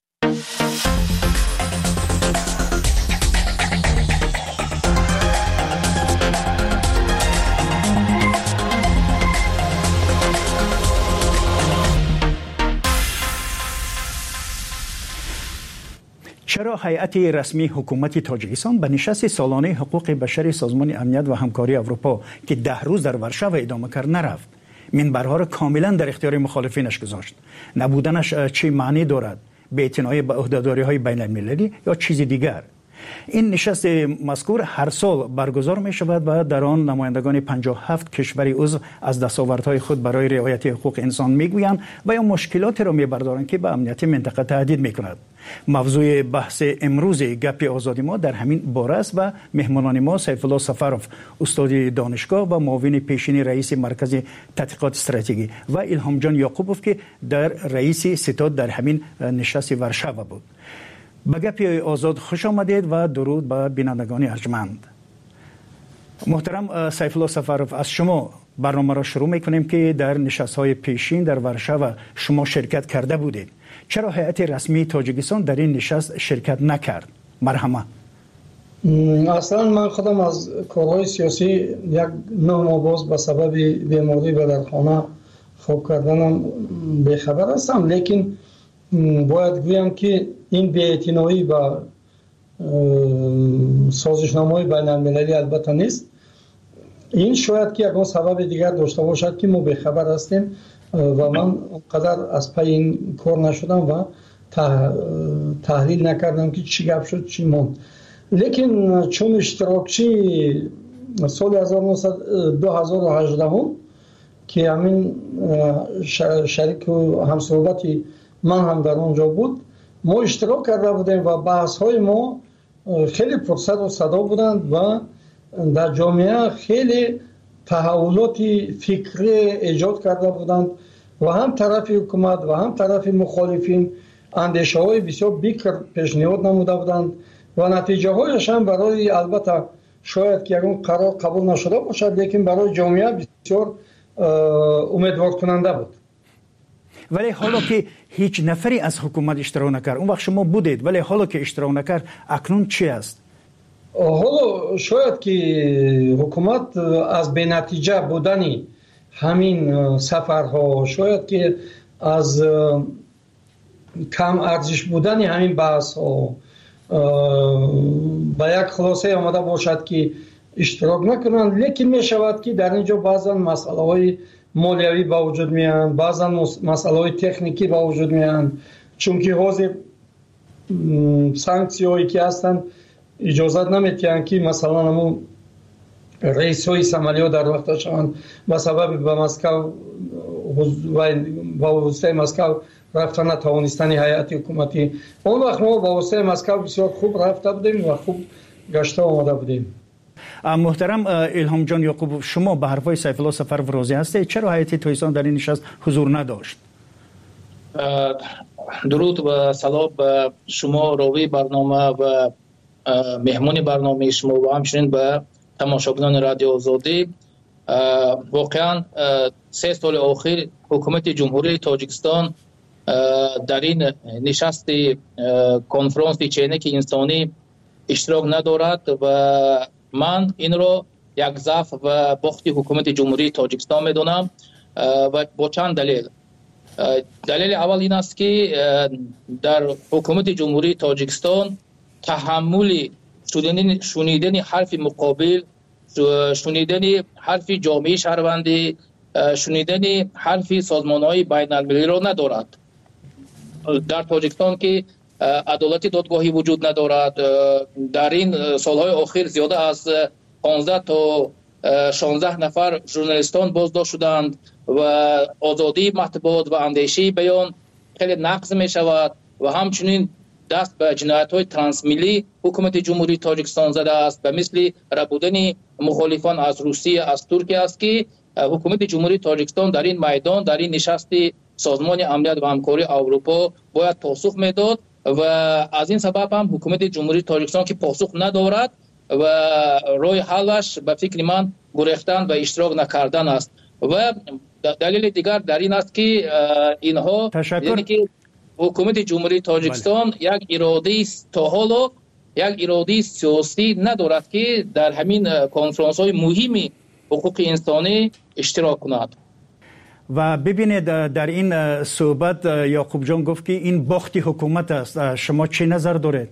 چرا هیئت رسمی حکومت تاجیکستان به نشست سالانه حقوق بشر سازمان امنیت و همکاری اروپا که ده روز در ورشو ادامه کرد نرفت؟ منبرها را کاملا در اختیار مخالفینش گذاشت. نبودنش چه معنی دارد؟ بی‌اعتنایی به عهده‌داری‌های بین المللی یا چیز دیگر؟ این نشست مذکور هر سال برگزار می شود و در آن نمایندگان پنجاه و هفت کشور عضو از دستاوردهای خود برای رعایت حقوق انسان میگویند و یا مشکلاتی را میبردارند که به امنیت منطقه تهدید میکند. موضوع بحث امروز گپ آزادی ما در همین باره است و مهمانان ما سیف الله سفروف، استاد دانشگاه و معاون پیشین رئیس مرکز تحقیقات استراتژی و الهام جان یعقوبوف که در رئیس ستاد در همین نشست ورشو بود. به گپ آزاد خوش آمدید و درود به بینندگان ارجمند. محترم سیف الله سفروف، از شما برنامه را شروع میکنیم که در نشست‌های پیشین در ورشو شما شرکت کرده بودید. چرا هیئت رسمی تاجیکستان در این نشست شرکت نکرد؟ مرحمه. اصلا من خودم از کارهای سیاسی یک نه ماه باز به سبب بیماری به در خانه خواب کردنم بیخبر هستم، لیکن باید گویم که این بی‌اعتنایی به سازشنامه‌های بین المللی البته نیست. این شاید که یک سبب دیگر داشته باشد که ما بیخبر هستیم و من قدر از پی این کار نشدم و تحلیل نکردم که چی گپ شد چی موند. لیکن چون اشتراکچی سال دو هزار و هجده که همین شریک و همصحبتی من هم در اونجا بود، ما اشتراک کرده بودیم و بحث های ما خیلی پرسد و صدا بودند و در جامعه خیلی تحولات فکری ایجاد کرده بودند و هم طرف حکومت و هم طرف مخالفین اندیشه های بسیار بیکر پیشنهاد نموده بودند و نتیجه هایش هم برای البته شاید که اون قرار قبول نشده باشد، لیکن برای جامعه بسیار امیدوار کننده بود. ولی حالا که هیچ نفری از حکومت اشتراک نکرد، اون وقت شما بودید، ولی حالا که اشتراک نکرد اکنون چی است؟ حالا شاید که حکومت از بی نتیجه بودنی همین سفرها، شاید که از کم ارزش بودنی همین بحث ها به یک خلاصه آمده باشد که اشتراک نکنند، لیکن می شود که در اینجا بعضا مسئله های مالیوی با وجود میان، بعضا مسئله های تکنیکی با وجود میان، چون که حوزه سانکسی هایی که هستند اجازت نمیتیند که مثلا همون رئیس های سمالیو در وقت شوند به سبب به مسکو و با واسطه مسکو رفتن نتوانستن هیئت حکومتی. اون وقت ما با واسطه مسکو بسیار خوب رفته بودیم و خوب گشته آمده بودیم. محترم الهام جان یعقوب، شما به حرفای سیف الله سفرو راضی هستید؟ چرا هیئت تویسان در این نشست حضور نداشت؟ درود و سلام به شما راوی برنامه و مهمون برنامه شما و همچنین به تماشاگران رادیو آزادی. واقعا سه سال اخیر حکومت جمهوری تاجیکستان در این نشست کنفرانس چینک انسانی اشتراک ندارد و من این را یک ضعف و باخت حکومت جمهوری تاجیکستان میدونم و با چند دلیل. دلیل اول این است که در حکومت جمهوری تاجیکستان تحمل شنیدن حرف مقابل، شنیدن حرف جامعه شهروندی، شنیدن حرف سازمان‌های بین‌المللی را ندارد. در تاجیکستان که عدالت دادگاهی وجود ندارد، در این سالهای اخیر زیاده از پانزده تا شانزده نفر ژورنالیستان بازداشت شدند و آزادی مطبوعات و اندیشه بیان خیلی نقض می شود و همچنین دست به جنایت‌های ترانسمیلی حکومت جمهوری تاجیکستان زده است به مثل ربودن مخالفان از روسیه، از ترکیه است که حکومت جمهوری تاجیکستان در این میدان، در این نشست سازمان امنیت و همکاری اروپا باید پاسخ میداد و از این سبب هم حکومت جمهوری تاجیکستان که پاسخ ندارد و راه حلش به فکر من گریختن و اشتراک نکردن است. و دلیل دیگر در این است که اینها یعنی که حکومت جمهوری تاجیکستان بله. یک اراده تا حالا یک اراده سیاسی ندارد که در همین کنفرانس های مهمی حقوق انسانی اشتراک کند. و ببینید در این صحبت یعقوب جان گفت که این باخت حکومت است. شما چه نظر دارید؟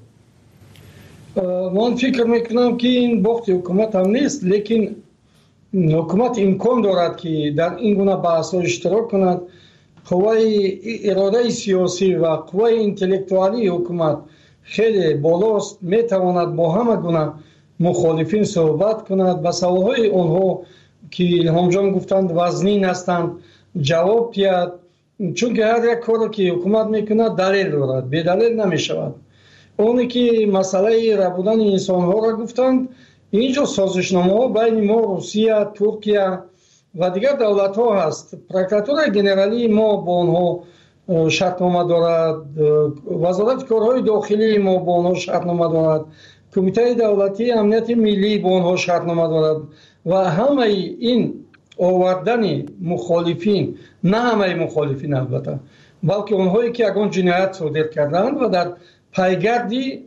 من فکر میکنم که این باخت حکومت هم نیست، لیکن حکومت امکان دارد که در این گونه بحث ها اشتراک کند. قوای اراده سیاسی و قوای انتلکتوالی حکومت خیلی بالاست، میتواند با همه گونه مخالفین صحبت کند و سوالهای آنها که الهام جان گفتند وزنین هستند جواب دهد، چون که هر یک کاری که حکومت میکند دلیل دارد، بی دلیل نمیشود. اونی که مسئله ربودن انسان ها را گفتند، اینجا سازشنامه ها بین ما روسیه، ترکیه و دیگر دولت ها هست. پروکراتور گنرالی ما با آنها شرطنامه دارد، وزارت کارهای داخلی ما با آنها شرطنامه دارد، کمیته دولتی امنیت ملی با آنها شرطنامه دارد و همه این آوردن مخالفین، نه همه مخالفین البته، بلکه اونهایی که اگون جنایت صادر کردند و در پیگردی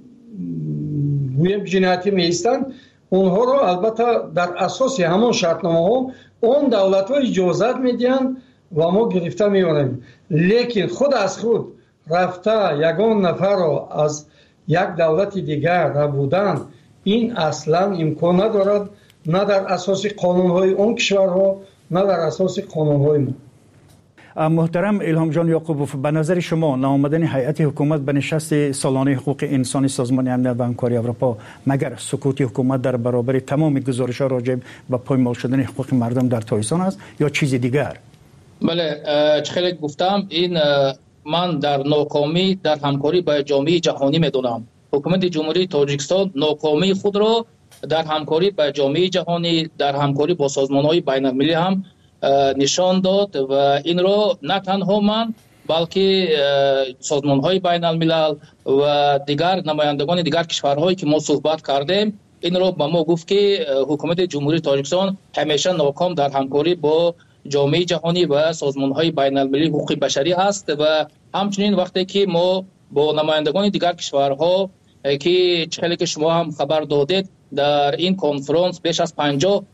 گویم جنایتی میستند، اونها را البته در اساس همان شرطنامه ها اون دولت ها اجازت میدهند و ما گرفته میبریم. لیکن خود از خود رفته یگان نفر را از یک دولت دیگر ربودن، این اصلا امکان ندارد، نه در اساس قانون های اون کشورها نه در اساس قانون های ما. محترم الهام جان یعقوبوف، به نظر شما ناآمدن هیئت حکومت به نشست سالانه حقوق انسانی سازمان امنیت و همکاری اروپا مگر سکوت حکومت در برابر تمام گزارش‌ها راجع به پایمال شدن حقوق مردم در تایستان است یا چیز دیگر؟ بله، خیلی گفتم این من در ناکامی در همکاری با جامعه جهانی میدونم. حکومت جمهوری تاجیکستان ناکامی خود را در همکاری با جامعه جهانی، در همکاری با سازمان‌های بین‌المللی هم نشان داد و این را نه تنها من بلکه سازمان‌های بین‌الملل و دیگر نمایندگان دیگر کشورهایی که ما صحبت کردیم این را به ما گفت که حکومت جمهوری تاجیکستان همیشه ناکام در همکاری با جامعه جهانی و سازمان‌های بین‌المللی حقوق بشری است و همچنین وقتی که ما با نمایندگان دیگر کشورها که چخیلی که شما هم خبر دادید در این کنفرانس بیش از پنجاه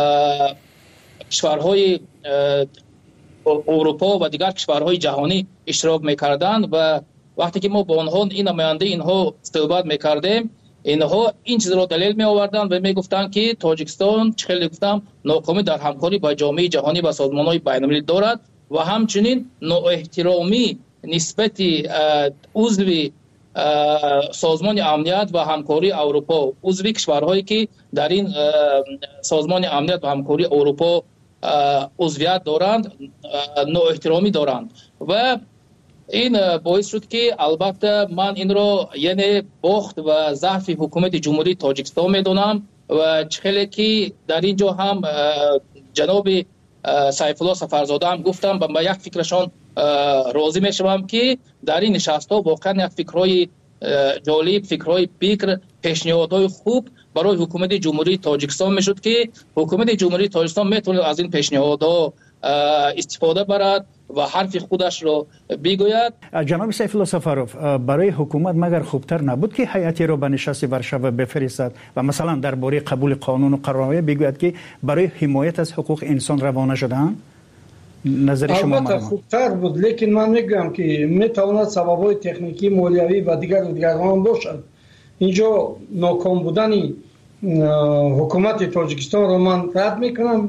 کشورهای اروپا و دیگر کشورهای جهانی اشتراک میکردند و وقتی که ما با آنها این نماینده اینها صحبت میکردیم، اینها این چیز را دلیل می آوردند و میگفتند که تاجیکستان چخیلی گفتم ناکامی در همکاری با جامعه جهانی و سازمان‌های بین‌المللی دارد و همچنین نااحترامی نسبت عضو سازمان امنیت و همکاری اروپا، عضو کشورهایی که در این سازمان امنیت و همکاری اروپا عضویت دارند، نااحترامی دارند و این باعث شد که البته من این رو یعنی باخت و ضعف حکومت جمهوری تاجیکستان میدونم و خیلی که در اینجا هم جناب سیف الله سفرزاده هم گفتم با یک فکرشان راضی میشم که در این نشست ها واقعا یک فکرهای جالب، فکرهای فکر، پیشنهادهای خوب برای حکومت جمهوری تاجیکستان میشد که حکومت جمهوری تاجیکستان میتونه از این پیشنهادها استفاده برد و حرف خودش رو بگوید. جناب سیف الله سفروف، برای حکومت مگر خوبتر نبود که هیئتی را به نشست ورشو بفرستد و مثلا درباره قبول قانون و قرارنامه بگوید که برای حمایت از حقوق انسان روانه شدند؟ نظر شما؟ البته خوبتر بود، لیکن من میگم که میتواند سبب‌های تکنیکی، مالیوی و دیگر و دیگر هم باشد. اینجا ناکام بودن حکومت تاجیکستان را من رد میکنم،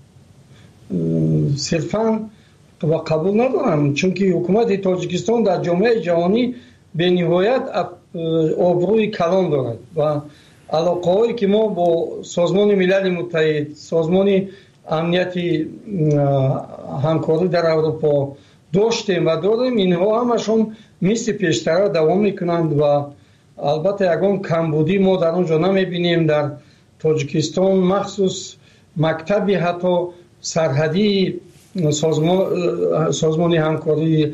صرفاً و قبول ندارم، چون که حکومت تاجیکستان در جامعه جهانی به نهایت آبروی کلان دارد و علاقه هایی که ما با سازمان ملل متحد، سازمان امنیتی همکاری در اروپا داشتیم و داریم، اینها همشون مثل پیشتر دوام میکنند و البته یکان کمبودی ما در اونجا نمیبینیم. در تاجیکستان مخصوص مکتبی حتی سرحدی سازمان سازمان همکاری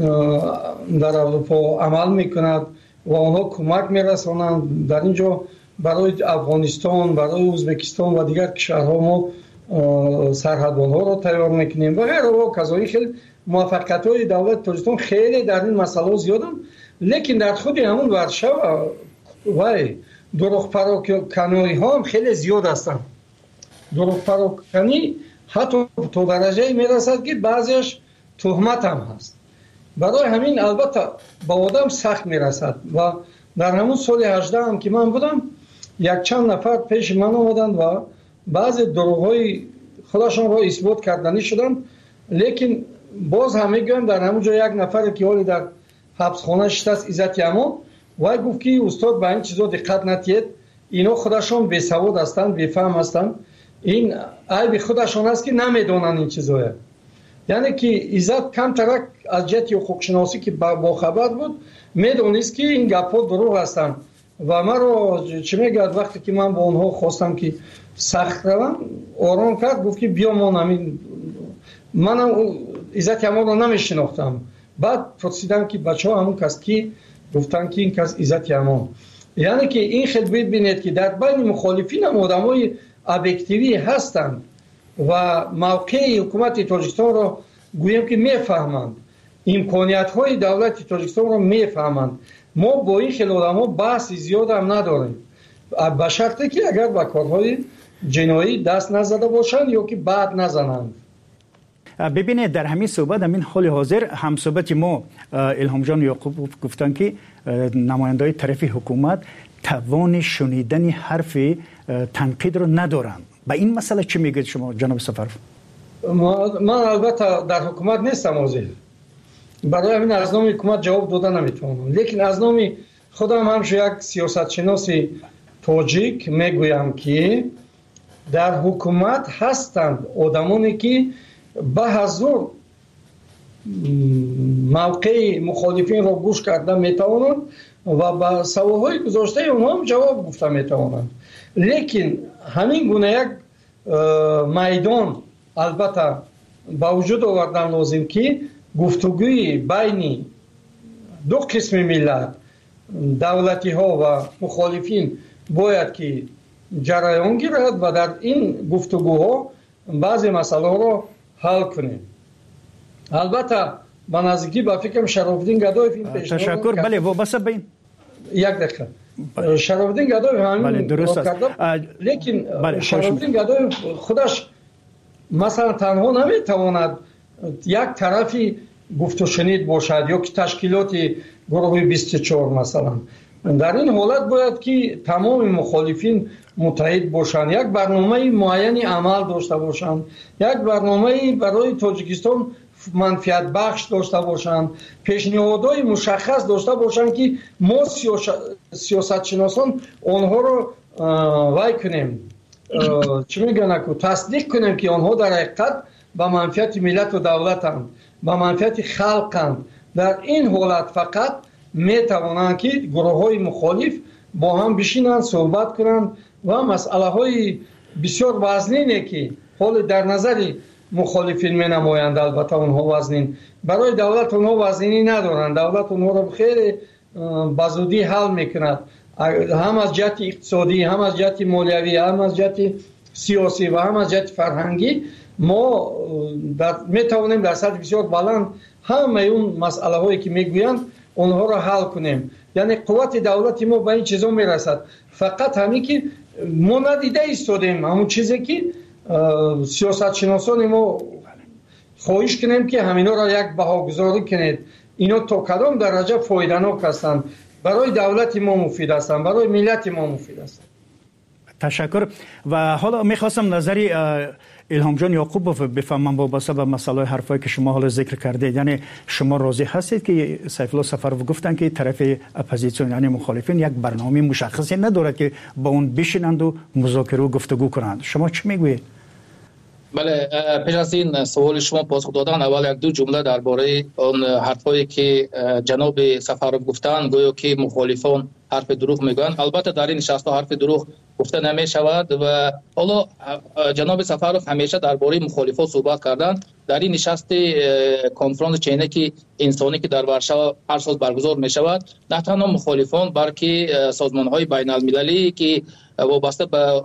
در اروپا عمل میکند و آنها کمک میرسانند. در اینجا برای افغانستان، برای ازبکستان و دیگر کشورها ما سرحدبان‌ها را تیار میکنیم و غیره و کذایی. خیلی موفقیت های دولت تاجیکستان خیلی در این مسئله زیادن، لیکن در خود همون ورشو و دروغ پراکنی ها هم خیلی زیاد هستند. دروغ پراکنی حتی تو درجه میرسد که بعضیش تهمت هم هست. برای همین البته با آدم سخت میرسد و در همون سال هجده هم که من بودم یک چند نفر پیش من آمدند و بعضی دروغ‌های خودشان را اثبات کردنی شدن، لیکن باز همه گویم در همون جا یک نفر که حالی در حبسخانه شده است، عزت امان، و گفت که استاد به این چیزا دقت نتید، اینا خودشان بی سواد هستند، بی فهم هستند، این عیب خودشان است که نمیدونن این چیزا. یعنی که عزت کم ترک از جهت حقوق شناسی که با خبر بود میدونست که این گپ‌ها دروغ هستند و من رو چه میگه وقتی که من با اونها خواستم که سخت روم آرام کرد، گفت که بیا ما نمی من عزت امان رو نمیشناختم. بعد پرسیدم که بچه ها همون کس کی؟ گفتن که این کس عزت امان. یعنی که این خیلی ببینید که در بین مخالفین هم آدم های ابیکتیوی هستند و موقع حکومت تاجیکستان رو گویم که میفهمند، امکانیت های دولت تاجیکستان رو میفهمند. ما با این خیلی آدم ها بحث زیاد هم نداریم، به شرطی که اگر به کارهای جنایی دست نزده باشند یا که بعد نزنند. ببینید در همین صحبت، همین حال حاضر هم صحبت ما الهام جان یعقوب گفتن که نماینده‌های طرف حکومت توان شنیدن حرف تنقید رو ندارند. به این مسئله چی میگید شما جناب سفروف؟ من البته در حکومت نیستم، حاضر برای همین از نام حکومت جواب دادن نمیتونم، لیکن از نام خودم همش یک سیاست شناس تاجیک میگویم که در حکومت هستند آدمانی که به حضور موقع مخالفین را گوش کردن میتوانند و به سوالهای گذاشته اونها هم جواب گفته میتوانند. لیکن همین گونه یک میدان البته با وجود آوردن لازم که گفتگوی بین دو قسم ملت، دولتی ها و مخالفین باید که جریان گیرد و در این گفتگوها بعضی مسئله را حل کنیم. البته به نزدیکی به فکرم شرافالدین گدایف این پیشنهاد تشکر. بله وابسته به این یک دقیقه شرافالدین گدایف همین بله درست است، لیکن بله شرافالدین گدایف خودش مثلا تنها نمیتواند یک طرفی گفت و شنید باشد یا که تشکیلات گروه بیست و چهار مثلا. در این حالت باید که تمام مخالفین متحد باشند، یک برنامه معینی عمل داشته باشند، یک برنامه برای تاجیکستان منفعت بخش داشته باشند، پیشنهادهای مشخص داشته باشند که ما سیاست شناسان آنها رو وای کنیم، چی میگن که تصدیق کنیم که آنها در حقیقت به منفعت ملت و دولتند، به منفعت خلقند، در این حالت فقط میتوانند که گروه های مخالف با هم بشینند صحبت کنند و مسئله های بسیار وزنینه که حال در نظر مخالفین می نمایند. البته اونها وزنین برای دولت اونها وزنی ندارند. دولت اونها را خیلی بزودی حل میکند، هم از جهت اقتصادی، هم از جهت مالیوی، هم از جهت سیاسی و هم از جهت فرهنگی. ما می توانیم در سطح بسیار بلند همه اون مسئله هایی که میگویند اونها را حل کنیم. یعنی قوت دولت ما به این چیزا میرسد. فقط همین که ما ندیده ایستادیم همون چیزی که سیاست شناسان ما خواهش کنیم که همینا را یک بهاگذاری کنید. اینا تا کدام درجه فایده‌ناک هستند، برای دولت ما مفید هستند، برای ملت ما مفید هستند. تشکر. و حالا میخواستم نظری الهام جان یعقوب بفهمم وابسته به مسئله حرفایی که شما حالا ذکر کردید. یعنی شما راضی هستید که سیف الله سفرو گفتن که طرف اپوزیسیون یعنی مخالفین یک برنامه مشخصی ندارد که با اون بشینند و مذاکره و گفتگو کنند؟ شما چی میگویید؟ بله، پیش از این سوال شما پاسخ دادن اول یک دو جمله درباره اون حرفایی که جناب سفرو گفتن گویا که مخالفان حرف دروغ میگن. البته در این نشست حرف دروغ گفته نمی شود و حالا جناب سفرو همیشه درباره مخالفان صحبت کردن. در این نشست کنفرانس چینکی انسانی که در ورشو هر سال برگزار می شود، نه تنها مخالفان بلکه سازمان های بین المللی که وابسته به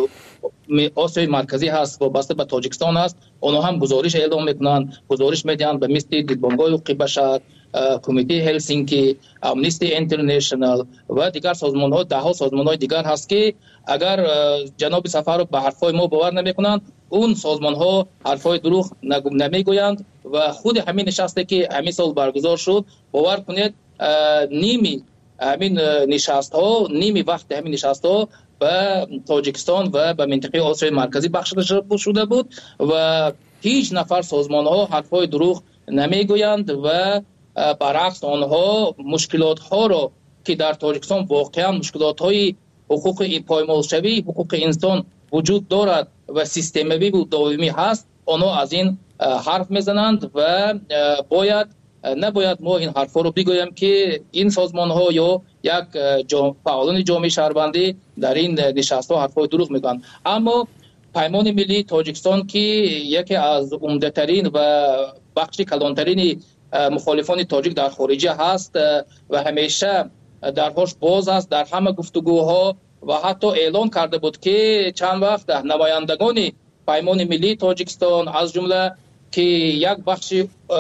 آسیای مرکزی هست، وابسته به تاجیکستان هست، اونها هم گزارش اعلام میکنن، گزارش میدن به مثل دیدبانگاه حقوق بشر، کمیته هلسینکی، امنیستی اینترنشنال و دیگر سازمان ها، ده ها سازمان های دیگر هست که اگر جناب سفرو به حرفای ما باور نمیکنند، اون سازمان ها حرفای دروغ نمیگویند و خود همین نشسته که همین سال برگزار شد، باور کنید نیمی همین نشست ها نیمی وقت همین نشست ها به تاجیکستان و به منطقه آسیای مرکزی بخشیده شده بود و هیچ نفر سازمان ها حرفای دروغ نمیگویند و برعکس آنها مشکلات ها را که در تاجیکستان واقعا مشکلات های حقوق پایمال شوی حقوق انسان وجود دارد و سیستمی و دائمی هست، آنها از این حرف میزنند و باید نباید ما این حرفا رو بگویم که این سازمان ها یا یک فعالان جامعه شهروندی در این نشست ها حرفای دروغ میگن. اما پیمان ملی تاجیکستان که یکی از عمده ترین و بخش کلانترین مخالفان تاجیک در خارجه هست و همیشه درهاش باز است در همه گفتگوها و حتی اعلان کرده بود که چند وقت نمایندگان پیمان ملی تاجیکستان از جمله که یک بخش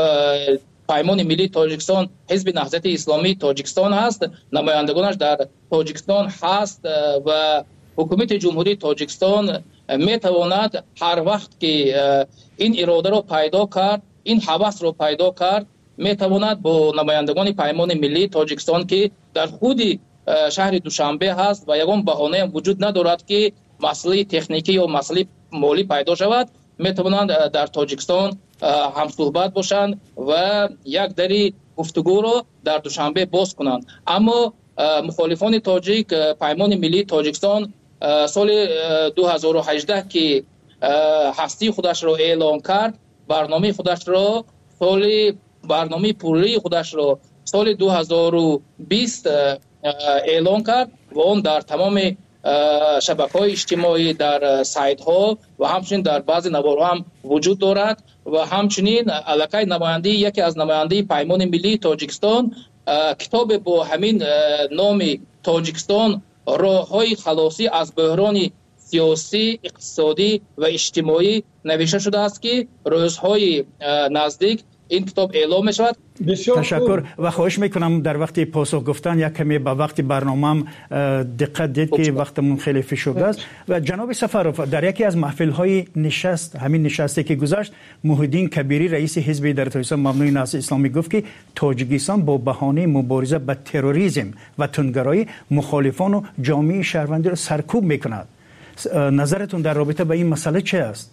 پیمان ملی تاجیکستان حزب نهضت اسلامی تاجیکستان هست، نمایندگانش در تاجیکستان هست و حکومت جمهوری تاجیکستان میتواند هر وقت که این اراده رو پیدا کرد، این هوس رو پیدا کرد، میتواند با نمایندگان پیمان ملی تاجیکستان که در خود شهر دوشنبه هست و یگان بهانه هم وجود ندارد که مسئله تکنیکی یا مسئله مالی پیدا شود، میتوانند در تاجیکستان هم صحبت باشند و یک دری گفتگو رو در دوشنبه باز کنند. اما مخالفان تاجیک پیمان ملی تاجیکستان سال دو هزار و هجده که هستی خودش را اعلام کرد، برنامه خودش را سال برنامه پوری خودش را سال دو هزار و بیست اعلام کرد و اون در تمام شبکه‌های اجتماعی، در سایت ها و همچنین در بعضی نوارها هم وجود دارد و همچنین علاقه نماینده یکی از نماینده پیمان ملی تاجیکستان کتاب با همین نام تاجیکستان راه‌های خلاصی از بحران سیاسی، اقتصادی و اجتماعی نوشته شده است که روزهای نزدیک این کتاب اعلام شد. تشکر و خواهش میکنم در وقت پاسخ گفتن یک کمی به وقت برنامه‌ام دقت دید که وقتمون خیلی فشرده است. و جناب سفرو در یکی از محفل‌های نشست، همین نشستی که گذشت، محیدین کبیری رئیس حزب در تاجیکستان مبنای نهضت اسلامی گفت که تاجیکستان با بهانه مبارزه با تروریسم و تندگرایی مخالفان و جامعه شهروندی را سرکوب میکند. نظرتون در رابطه با این مسئله چه است؟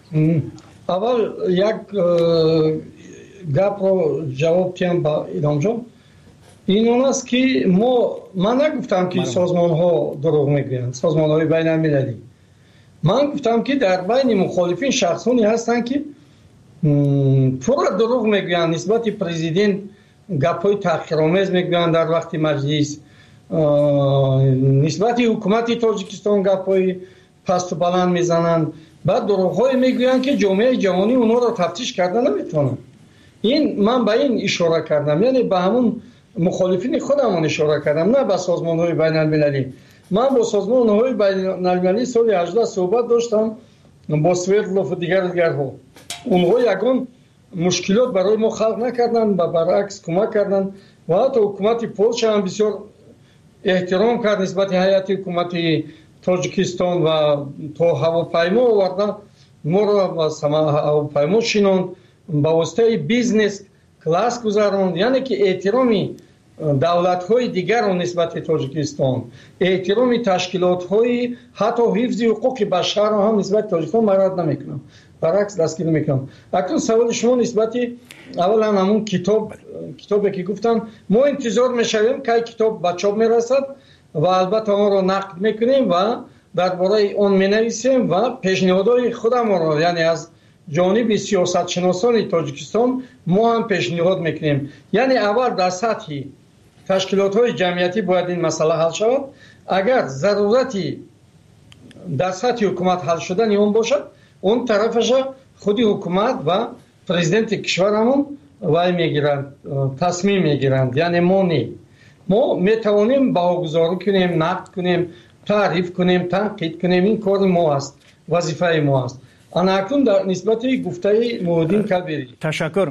اول یک گپ رو جواب تیم با ایدام جان. این اون است که ما من نگفتم که سازمان ها دروغ میگویند، سازمان های بین المللی. من گفتم که در بین مخالفین شخصانی هستند که پر دروغ میگویند نسبت پرزیدنت گپای تحقیرآمیز میگویند در وقت مجلس، نسبت حکومت تاجیکستان گپای پست و بلند میزنند، بعد دروغ‌های میگویند که جامعه جهانی اونها رو تفتیش کردن نمیتونن. این من به این اشاره کردم، یعنی به همون مخالفین خودمون اشاره کردم، نه به سازمان‌های بین‌المللی. من با سازمان‌های بین‌المللی سال هجده صحبت داشتم، با سویردلوف و دیگر دیگرها. اونها یگان مشکلات برای ما خلق نکردن و برعکس کمک کردن و حتی حکومت پولش هم بسیار احترام کرد نسبت هیئت حکومت تاجیکستان و تا هواپیما آوردن ما رو هواپیما شینوند، با واسطه بیزنس کلاس گذاروند. یعنی که احترامی دولت‌های دیگر رو نسبت تاجیکستان، احترامی تشکیلات‌های حتی حفظ حقوق بشر رو هم نسبت تاجیکستان مراد نمیکنم، برعکس دستگیر میکنم. اکنون سوال شما نسبت اولا همون کتاب کتابی که گفتم، ما انتظار میشویم که کتاب به چاپ میرسد و البته ما رو نقد میکنیم و درباره اون مینویسیم و پیشنهادهای خودم رو، یعنی از جانب سیاست شناسان تاجیکستان ما هم پیشنهاد میکنیم. یعنی اول در سطح تشکیلات جمعیتی باید این مسئله حل شود. اگر ضرورتی در سطح حکومت حل شدن اون باشد، اون طرفش خودی حکومت و پرزیدنت کشورمون وای میگیرند، تصمیم میگیرند. یعنی ما نی ما میتوانیم باگزاری کنیم، نقد کنیم، تعریف کنیم، تنقید کنیم، این کار ما است، وظیفه ما است. انا اکنون در نسبت گفته موهدین کبیری تشکر.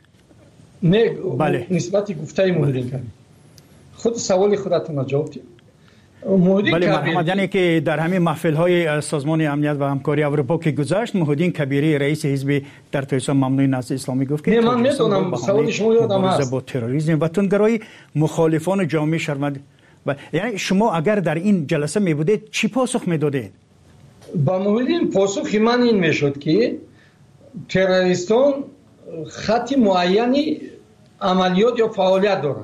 نه بله. نسبت گفته موهدین کبیری خود سوال خودتون جواب دید. بله محمد، یعنی که در همین محفل های سازمان امنیت و همکاری اروپا که گذشت، موهدین کبیری رئیس حزب در تاجیکستان ممنوع نهضت اسلامی گفت که من میدونم سوال شما یادم هست با تروریسم و تندگرایی مخالفان جامعه شرمنده. یعنی شما اگر در این جلسه می بودید چی پاسخ میدادید؟ با موهدین پاسخ من این میشد که تروریستان خط معینی عملیات یا فعالیت دارند.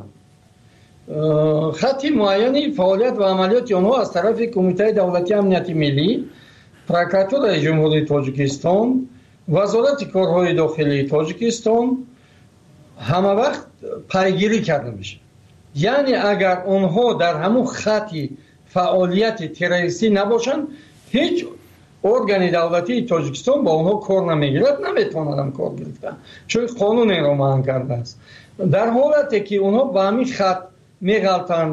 خط معینی فعالیت و عملیات آنها از طرف کمیته دولتی امنیت ملی، پروکراتور جمهوری تاجیکستان، وزارت کارهای داخلی تاجیکستان همه وقت پیگیری کرده میشه. یعنی اگر آنها در همون خطی فعالیت تروریستی نباشند، هیچ ارگان دولتی تاجیکستان با آنها کار نمیگیرد، نمیتونن کار گرفتن، چون قانون این را منع کرده است. در حالتی که آنها با همین خط میغلطند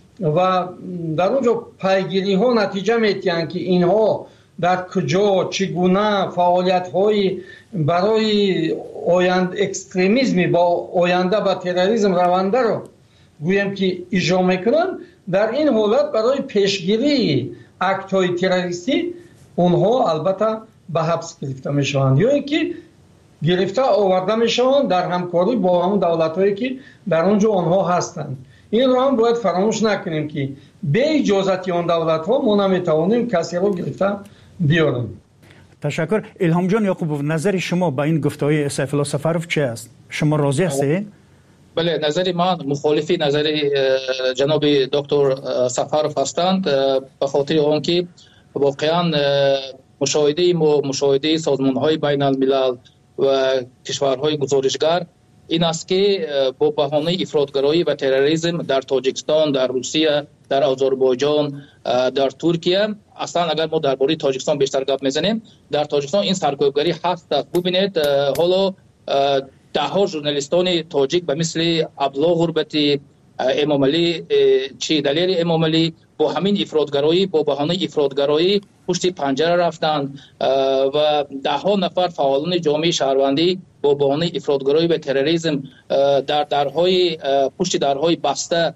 و در اونجا پیگیری ها نتیجه میتیند که اینها در کجا چگونه فعالیت های برای آیند اکستریمیزمی با آینده به تروریسم رونده رو گویم که اجرا میکنن، در این حالت برای پیشگیری اکت های تروریستی اونها البته به حبس گرفته میشوند یا اینکه گرفته آورده میشوند در همکاری با همون دولت هایی که در اونجا آنها هستند. این رو هم باید فراموش نکنیم که به اجازت آن دولت ها ما نمیتوانیم کسی رو گرفته بیاریم. تشکر. الهام جان یعقوبوف، نظر شما با این گفته‌های سیف الله سفرов چه است؟ شما راضی هستید؟ بله، نظر من مخالفی نظر جناب دکتر سفرov هستند، به خاطر آنکه واقعا مشاهده ما مشاهده سازمان‌های بین الملل و کشورهای گزارشگر این است که با بهانه افراطگرایی و تروریسم در تاجیکستان، در روسیه، در آذربایجان، در ترکیه، اصلا اگر ما درباره تاجیکستان بیشتر گپ میزنیم، در تاجیکستان این سرکوبگری هست. ببینید حالا ده ها ژورنالیستان تاجیک به مثل عبدالله غربتی، امام علی چی دلیل امام علی با همین افراطگرایی، با بهانه افراطگرایی پشت پنجره رفتند و ده ها نفر فعالان جامعه شهروندی با بهانه افراطگرایی و تروریسم در درهای پشت درهای بسته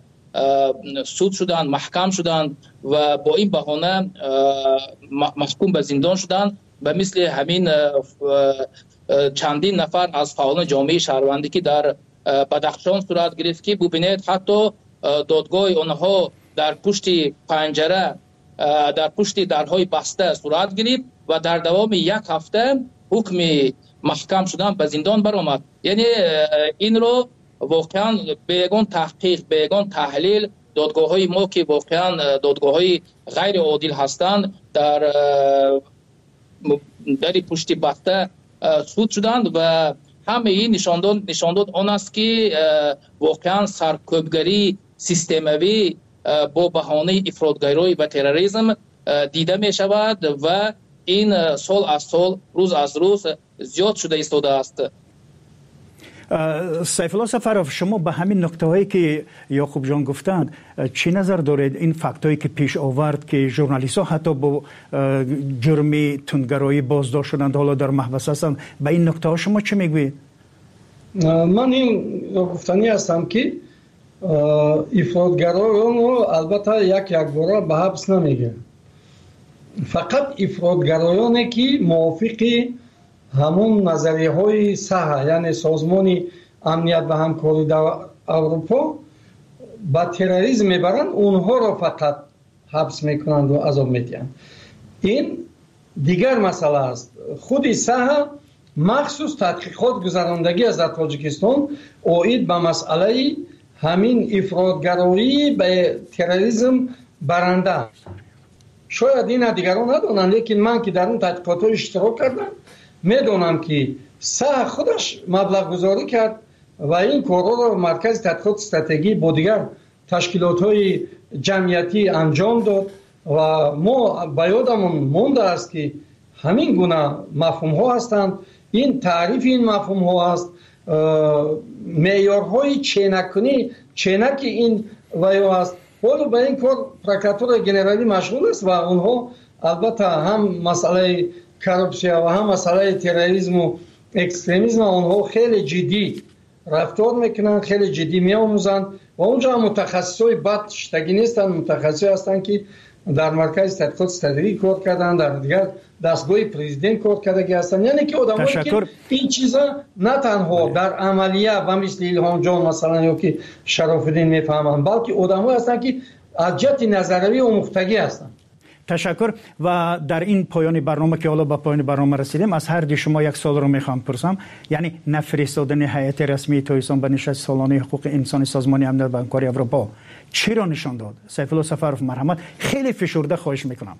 سود شدند، محکم شدند و با این بهانه محکوم به زندان شدند. به مثل همین چندین نفر از فعالان جامعه شهروندی که در بدخشان صورت گرفت که ببینید حتی دادگاه آنها در پشت پنجره، در پشت درهای بسته صورت گرفت و در دوام یک هفته حکم محکم شدن به زندان برآمد. یعنی این رو واقعا بیگان تحقیق، بیگان تحلیل دادگاه های ما که واقعا دادگاه های غیر عادل هستند در در پشت بسته سود شدند و همه این نشان داد نشان داد آن است که واقعا سرکوبگری سیستموی با بهانه افراطگرایی و تروریسم دیده می شود و این سال از سال روز از روز زیاد شده ایستاده است. سیف الله سفرов شما به همین نکته هایی که یعقوب جان گفتند چی نظر دارید؟ این فاکتایی که پیش آورد که ژورنالیست ها حتی با جرم تندگرایی بازداشت شدند حالا در محبس هستند، به این نکته ها شما چی میگویید؟ من این گفتنی هستم که افراطگرایان البته یک یک بار به حبس نمیگه، فقط افراطگرایانی که موافق همون نظریه های صحه یعنی سازمان امنیت و همکاری در اروپا با تروریسم میبرند، اونها را فقط حبس میکنند و عذاب میدهند. این دیگر مسئله است. خود صحه مخصوص تحقیقات گذراندگی از در تاجیکستان اوید به مسئله همین افراطگرایی به تروریسم برنده. شاید این دیگران ندانند، لیکن من که در اون تحقیقات اشتراک کردم میدونم که صح خودش مبلغ گذاری کرد و این کارها را مرکز تحقیقات استراتژی با دیگر تشکیلات های جمعیتی انجام داد و ما به یادمون مونده است که همین گونه مفهوم ها هستند. این تعریف این مفهوم ها است، معیارهای چینکنی چینک این ویو است. حالا به این کار پروکراتور گنرالی مشغول است و اونها البته هم مسئله کارپسیا و هم مسئله تروریسم و اکستریمیسم اونها خیلی جدی رفتار میکنن، خیلی جدی میآموزند و اونجا متخصصای بد شتگی نیستن، متخصصی هستند که در مرکز تحقیقات استراتژی کار کردن، در دیگر دستگاه پرزیدنت کار کردگی هستند. یعنی که آدمایی که این چیزا نه تنها در عملیه و مثل الهام جان مثلا یا که شرف الدین میفهمند، بلکه آدمایی هستند که از جهت نظروی و مختگی هستند. تشکر. و در این پایان برنامه که حالا به پایان برنامه رسیدیم، از هر دی شما یک سوال رو میخوام پرسم، یعنی نفرستادن هیئت رسمی تاجیکستان به نشست سالانه حقوق انسان سازمان امنیت و همکاری اروپا چی را نشان داد؟ سیف الله سفرov مرحمت خیلی فشرده خواهش میکنم.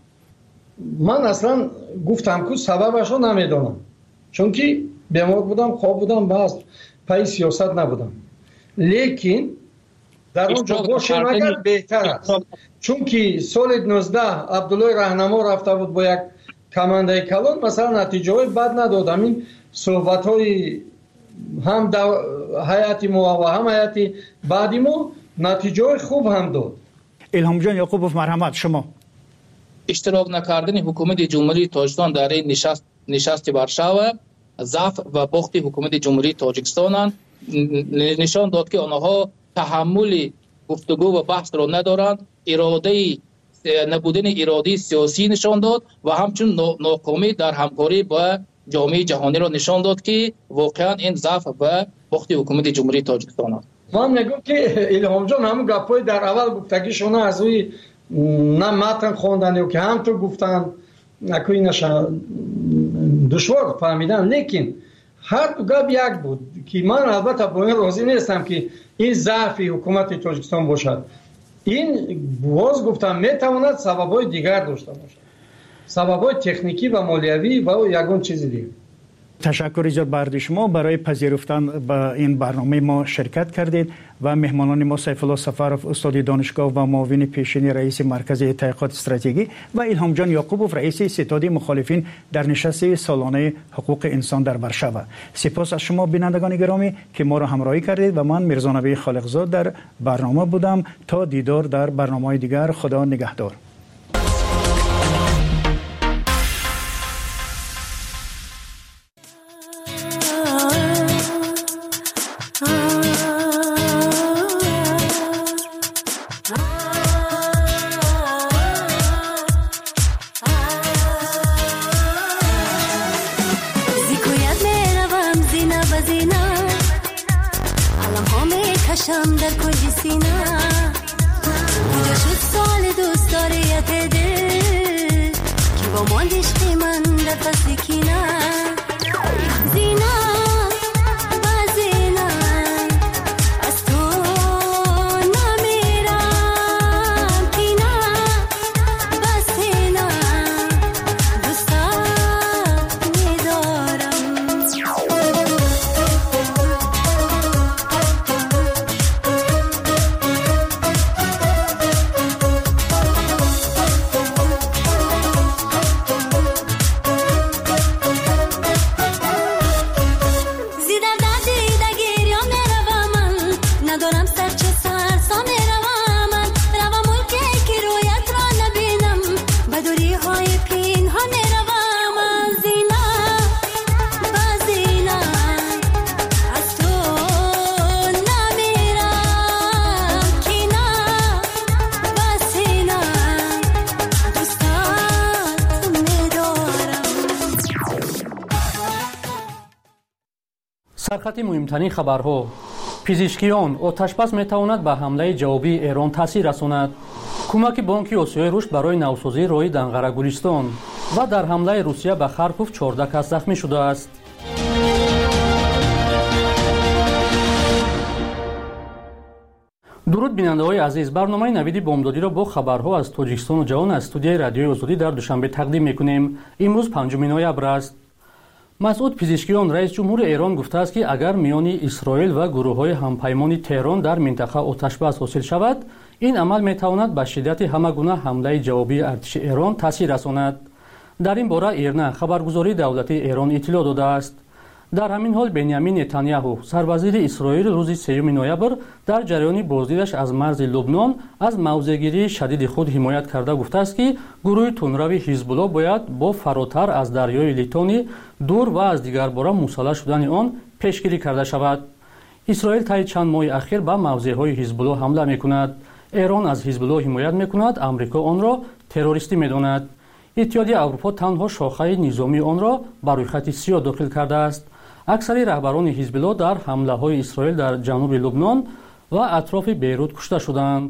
من اصلا گفتم که سببش رو نمیدونم، چون که بیمار بودم، خواب بودم، بس پای سیاست نبودم، لیکن در اونجا باشه مگر بهتر است. چون که سال نوزده عبدالله رهنما رفته بود با یک کمانده کلان، مثلا نتیجه های بد نداد. همین صحبت های هم حیاتی ما و هم حیاتی بعدی ما نتیجه های خوب هم داد. الهام جان یعقوبov مرحمت شما. اشتراک نکردن حکومت جمهوری تاجیکستان در این نشست نشست ورشاو ضعف و باخت حکومت جمهوری تاجیکستان نشان داد که آنها تحمل گفتگو و بحث را ندارند. اراده نبودن اراده سیاسی نشان داد و همچنین ناکامی در همکاری با جامعه جهانی را نشان داد که واقعا این ضعف و باخت حکومت جمهوری تاجیکستان است. من میگم که الهام جان همون گپای در اول گفتگیشون از روی نه متن خواندن که هم تو گفتن نکوی نشان دشوار فهمیدن، لیکن هر دو گپ یک بود که من البته با این راضی نیستم که این ضعف حکومت تاجیکستان باشد. این باز گفتم میتواند سبب‌های دیگر داشته باشد، سبب‌های تکنیکی و مالیوی و یگان چیز دیگر. تشکر ایجاد بر شما برای پذیرفتن به این برنامه ما شرکت کردید و مهمانان ما سیف الله سفرov استاد دانشگاه و معاون پیشین رئیس مرکز تحقیقات استراتژی و الهام جان یعقوبov رئیس ستاد مخالفین در نشست سالانه حقوق انسان در ورشاو. سپاس از شما بینندگان گرامی که ما را همراهی کردید و من میرزا نبی خالقزاد در برنامه بودم. تا دیدار در برنامه‌های دیگر، خدا نگهدار. کشم در کل سینه کجا شد سال دوست داریت دل که با ماند عشق من در فصل کینه زینه و زینه از تو نمیرم کینه بس اینه دوستت میدارم дар хати муҳимтарин хабарҳо. пизишкиён оташпаз метавонад ба ҳамлаи ҷавобии Эрон таъсир расонад. кӯмаки Бонки Осиёи рушд барои навсозии роҳи Данғара Гулистон ва дар ҳамлаи Русия ба Харков чордаҳ кас захмӣ шудааст. дуруд бинандаҳои азиз, барномаи навиди бомдодиро бо хабарҳо аз Тоҷикистону ҷаҳон аз студияи Радиои Озодӣ дар Душанбе тақдим мекунем. имрӯз панҷуми ноябр аст. Масъуд Пизишкиён раис ҷумҳури Эрон гуфтааст, ки агар миёни Исроил ва гурӯҳҳои ҳампаймони Теҳрон дар минтақа оташбас ҳосил шавад, ин амал метавонад ба шиддати ҳама гуна ҳамлаи ҷавобии артиши Эрон таъсир расонад. дар ин бора ирна хабаргузории давлатии Эрон иттилоъ додааст. дар ҳамин ҳол Беньямин Нетаньяҳу, сарвазири Исроил, рӯзи сеюми ноябр дар ҷараёни боздидаш аз марзи Лубнон аз мавзеъгирии шадиди худ ҳимоят карда гуфтааст, ки гурӯҳи тунрави Ҳизбуллоҳ бояд бо фаротар аз дарёи Литони дур ва аз дигарбора мусаллаҳ шудани он пешгирӣ карда шавад. Исроил таи чанд моҳи ахир ба мавзеъҳои Ҳизбуллоҳ ҳамла мекунад. Эрон аз Ҳизбуллоҳ ҳимоят мекунад, Амрико онро террористӣ медонад. иттиҳодияи Аврупо танҳо шохаи низомии онро ба рӯйхати сиёҳ дохил кардааст. аксари раҳбарони Ҳизбуллоҳ дар ҳамлаҳои Исроил дар ҷануби Лубнон ва атрофи Бейрут кушта шуданд.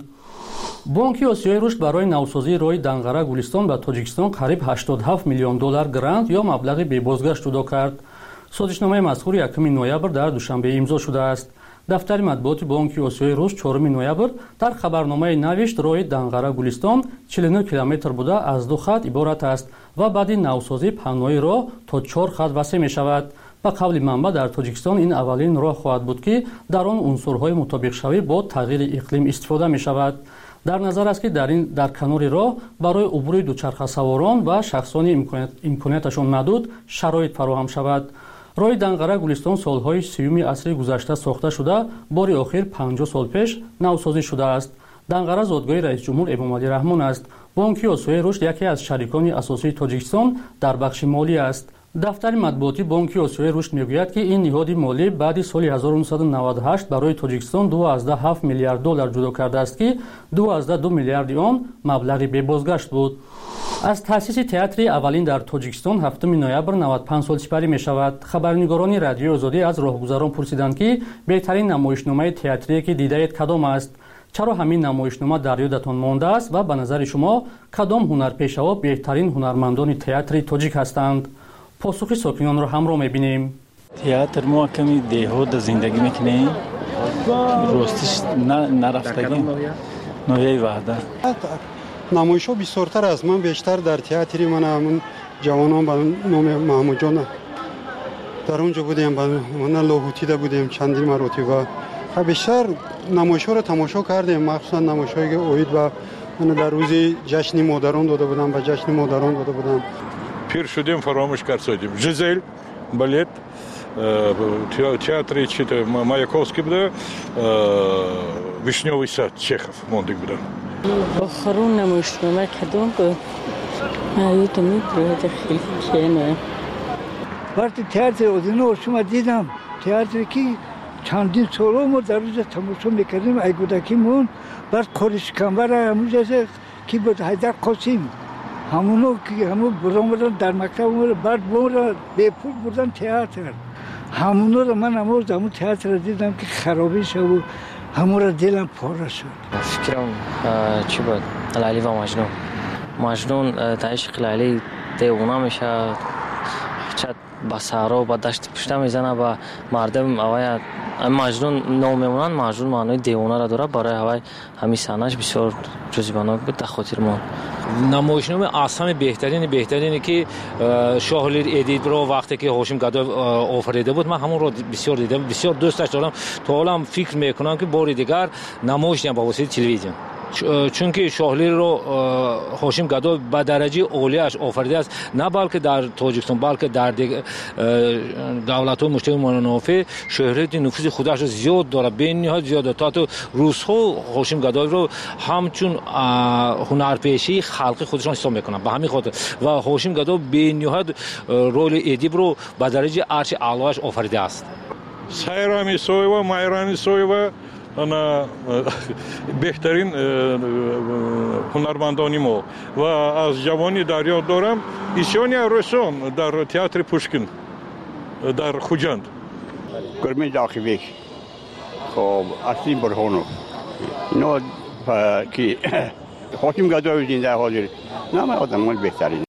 Бонки Осиёи рушд барои навсозии роҳи Данғара Гулистон ба Тоҷикистон қариб ҳаштод ҳафт миллион доллар грант ё маблағи бебозгашт ҷудо кард. Созишномаи мазкур якуми ноябр дар Душанбе имзо шудааст. дафтари матбуоти Бонки Осиёи рушд чоруми ноябр дар хабарномае навишт, роҳи Данғара Гулистон чилу нӯ километр буда аз ду хат иборат аст ва баъди навсозӣ паҳнои роҳ то чор хат васеъ мешавад. ба қавли манба дар Тоҷикистон ин аввалин роҳ хоҳад буд, ки дар он унсурҳои мутобиқшавӣ бо тағйири иқлим истифода мешавад. дар назар аст, ки дар ин дар канори роҳ барои убури дучархасаворон ва шахсони имконияташон маҳдуд шароит фароҳам шавад. роҳи Данғара Гулистон солҳои сиюми асри гузашта сохта шуда, бори охир панҷоҳ сол пеш навсозӣ шудааст. Данғара зодгоҳи раисҷумҳур Эмомалӣ Раҳмон аст. Бонки Осиёи рушд яке аз шарикони асосии Тоҷикистон дар бахши молӣ аст. дафтари матбуоти Бонки Осиёи рушд мегӯяд, ки ин ниҳоди молӣ баъди соли ҳазору нуҳсаду наваду ҳашт барои Тоҷикистон дуаздаҳ ҳафт миллиард доллар ҷудо кардааст, ки дуаздаҳ ду миллиарди он маблағи бебозгашт буд. аз таъсиси театри аввалин дар Тоҷикистон ҳафтуми ноябр наваду панҷ солсипарӣ мешавад. хабарнигорони Радиои Озодӣ аз роҳгузарон пурсиданд, ки беҳтарин намоишномаи театрие ки дидаед кадом аст? чаро ҳамин намоишнома дар ёдатон мондааст ва ба назари шумо кадом ҳунарпешаво беҳтарин ҳунармандони театри тоҷик ҳастанд? посухи сокинонро ҳамроҳ мебинем. театр мо ками деҳода зиндагӣ мекунем, ростиш нарафтагим ноҳияи ваҳда. намоишҳо бисёртар аст. ман бештар дар театри мана ҳамун ҷавонон ба номи маҳмудҷон дар он ҷо будем, ба мана лоҳутида будем чандин маротиба. бештар намоишҳоро тамошо кардем, махсусан намоишҳое ки оид ба мана дар рӯзи ҷашни модарон дода будам, ба ҷашни модарон дода будам. пир шудем, фаромӯш кард содим. Жизель, балет, театри чита Маяковский буда, Вишнёвый сад, Чехов, Мондик буда. Охрун намоишнома кадом буд? Аюто мебурад хеле кена. вақти театри Одино шума дидам, театре ки чандин соло мо дар рӯза тамошо мекардем, ай кӯдакимон, баъд коришканвара ҳамуҷазе ки буд Ҳайдар Қосим, ҳамуно ки ҳамо буромадан дар мактаб омада, баъд моро бепул бурдан театр. ҳамуноро ман ҳамоз ҳамун театрро дидам ки харобӣ шаву ҳамора дилам пора шуд. фикрам чӣ буд? Лайли ва Маҷнун. Маҷнун дар ишқи Лайли девона мешавад, чад ба саҳро ба дашти пушта мезанад ва мардам авая Маҷнун ном мемонанд. Маҷнун маънои девонаро дорад. барои ҳавай ҳамин саҳнааш бисёр ҷозибанок буд, дар хотир монд. намоишноме аз ҳаме беҳтарини беҳтарине ки Шоҳлир Эдибро вақте ки Ҳошим Гадоев офарида буд, ман ҳамонро бисёр дидам, бисёр дӯсташ дорам. то ҳолам фикр мекунам ки бори дигар намоиш диҳам ба воситаи телевизион, чунки Шоҳлирро Ҳошим Гадоев ба дараҷаи олияш офаридааст, на балки дар Тоҷикистон, балки дар давлатҳои муштаҳи мунофӣ шӯҳрати нуфузи худашро зиёд дорад, бениҳоят зиёд дорад. то ҳатто рӯзҳо Ҳошим Гадоевро ҳамчун ҳунарпешии халқи худашон ҳисоб мекунанд. ба ҳамин хотир ва Ҳошим Гадоев бениҳоят роли Эдибро ба дараҷаи арши аълояш офаридааст. Сайрам Исоева, Майрам Исоева ана беҳтарин ҳунармандони мо ва аз ҷавони дар ёд дорам Исёния Рӯсон дар театри Пушкин дар Хуҷанд. گرمین داخویک خب اصلی برهانو اینا که حاکم گدای زنده حاضر نه من آدمان بهترین.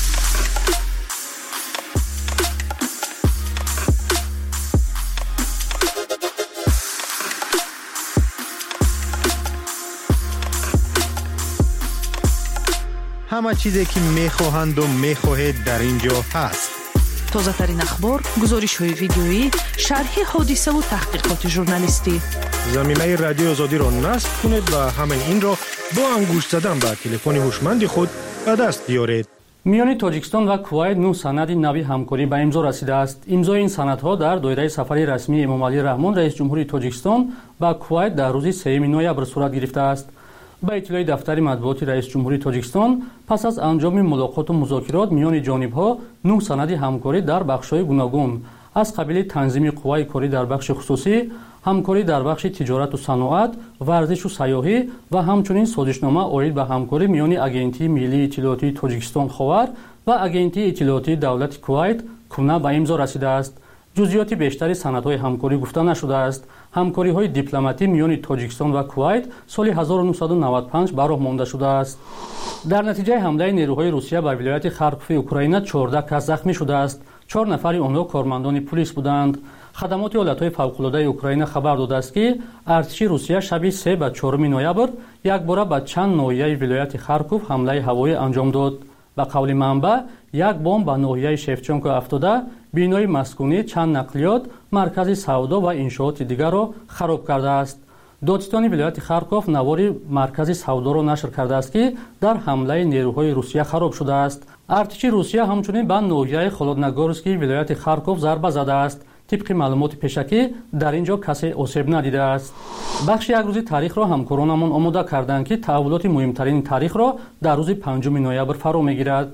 همه چیزی که میخواهند و میخواهید در اینجا هست. تازه ترین اخبار، گزارش های ویدیویی، شرح حادثه و تحقیقات ژورنالیستی. زمینه رادیو آزادی را نصب کنید و همین این را با انگشت زدن به تلفن هوشمند خود به دست بیارید. میان تاجیکستان و کویت نو سند نوی همکاری به امضا رسیده است. امضای این سندها در دایره سفر رسمی امامعلی رحمان رئیس جمهوری تاجیکستان به کویت در روز سوم نوامبر صورت گرفته است. با اطلاع دفتر مطبوعاتی رئیس جمهوری تاجیکستان پس از انجام ملاقات و مذاکرات میان جانب‌ها نه سند همکاری در بخش‌های گوناگون از قبیل تنظیم قوای کاری در بخش خصوصی، همکاری در بخش تجارت و صنعت، ورزش و سیاحی و همچنین سازشنامه اوید به همکاری میان آژانس ملی اطلاعاتی تاجیکستان خاور و آژانس اطلاعاتی دولت کویت کونه به امضا رسیده است. جزئیات بیشتری سندهای همکاری گفته نشده است. همکاری‌های دیپلماتی میان تاجیکستان و کویت سال هزار و نهصد و نود و پنج به راه مانده شده است. در نتیجه حمله نیروهای روسیه به ولایت خارکوف اوکراین چهارده کس زخمی شده است. چهار نفر آنها کارمندان پلیس بودند. خدمات حالت‌های فوق‌العاده اوکراین خبر داده است که ارتش روسیه شب سه و چهارم نوامبر یک بار به چند ناحیه ولایت خارکوف حمله هوایی انجام داد. به قول منبع یک بمب به ناحیه شفچنکو افتاده بینای مسکونی، چند نقلیات، مرکز سودا و انشاءات دیگر را خراب کرده است. دادستان ولایت خارکوف نواری مرکز سودا را نشر کرده است که در حمله نیروهای روسیه خراب شده است. ارتش روسیه همچنین به ناحیه خلودنگورسکی ولایت خارکوف ضربه زده است. طبق معلومات پیشکی در اینجا کسی آسیب ندیده است. بخش یک روزی تاریخ را همکارانمان آماده کردند که تحولات مهمترین تاریخ را در روز پنجم نوامبر فرا میگیرد.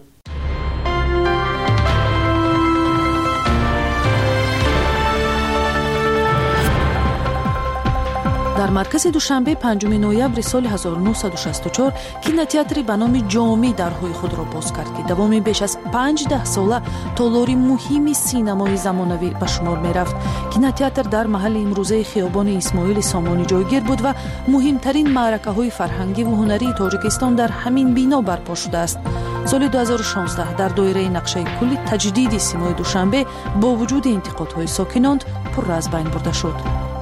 در مرکز دوشنبه پنجم نوامبر سال هزار و نهصد و شصت و چهار کینотеатри به نام جامی درهای خود را باز کرد که دوامی بیش از پنج ده ساله تالاری مهمی سینمای زمانوی به شمار می رفت. کینотеатр در محل امروزه خیابان اسماعیل سامانی جایگیر بود و مهمترین معرکه های فرهنگی و هنری تاجیکستان در همین بینا برپا شده است. سال دو هزار و شانزده در دایره نقشه کلی تجدید سینمای دوشنبه با وجود انتقادهای ساکنان پر از بین برده شد.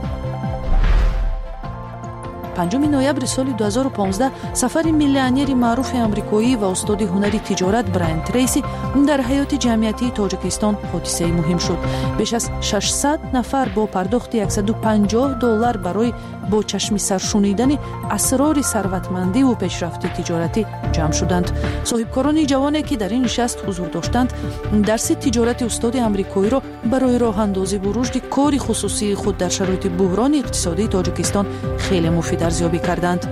پنجم نوامبر سال دو هزار و پانزده سفر میلیونر معروف آمریکایی و استاد هنری تجارت براین تریسی در حیات جمعیتی تاجیکستان حادثه مهم شد. بیش از ششصد نفر با پرداخت صد و پنجاه دلار برای با چشمی سر شنیدن اسرار ثروتمندی و پیشرفت تجارتی جمع شدند. صاحبکاران جوانی که در این نشست حضور داشتند درس تجارت استاد آمریکایی را برای راه اندازی و رشد کار خصوصی خود در شرایط بحران اقتصادی تاجیکستان خیلی مفید ارزیابی کردند.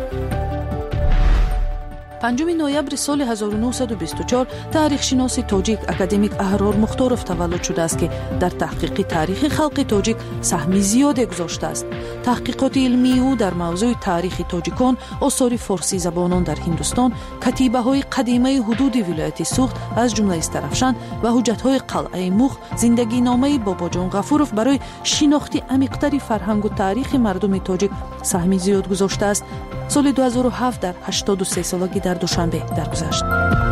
پنجم نوامبر سال هزار و نهصد و بیست و چهار تاریخ شناس تاجیک اکادمیک احرار مختارف تولد شده است که در تحقیق تاریخ خلق تاجیک سهمی زیادی گذاشته است. تحقیقات علمی او در موضوع تاریخ تاجیکان، آثار فارسی زبانان در هندوستان، کتیبه های قدیمه حدود ولایت سوخت از جمله استرافشان و حجت های قلعه مخ، زندگی نامه بابا جان غفورов برای شناخت عمیق‌تر فرهنگ و تاریخ مردم تاجیک سهمی زیاد گذاشته است. سال دو هزار و هفت در هشتاد و سه سالگی در دوشنبه درگذشت.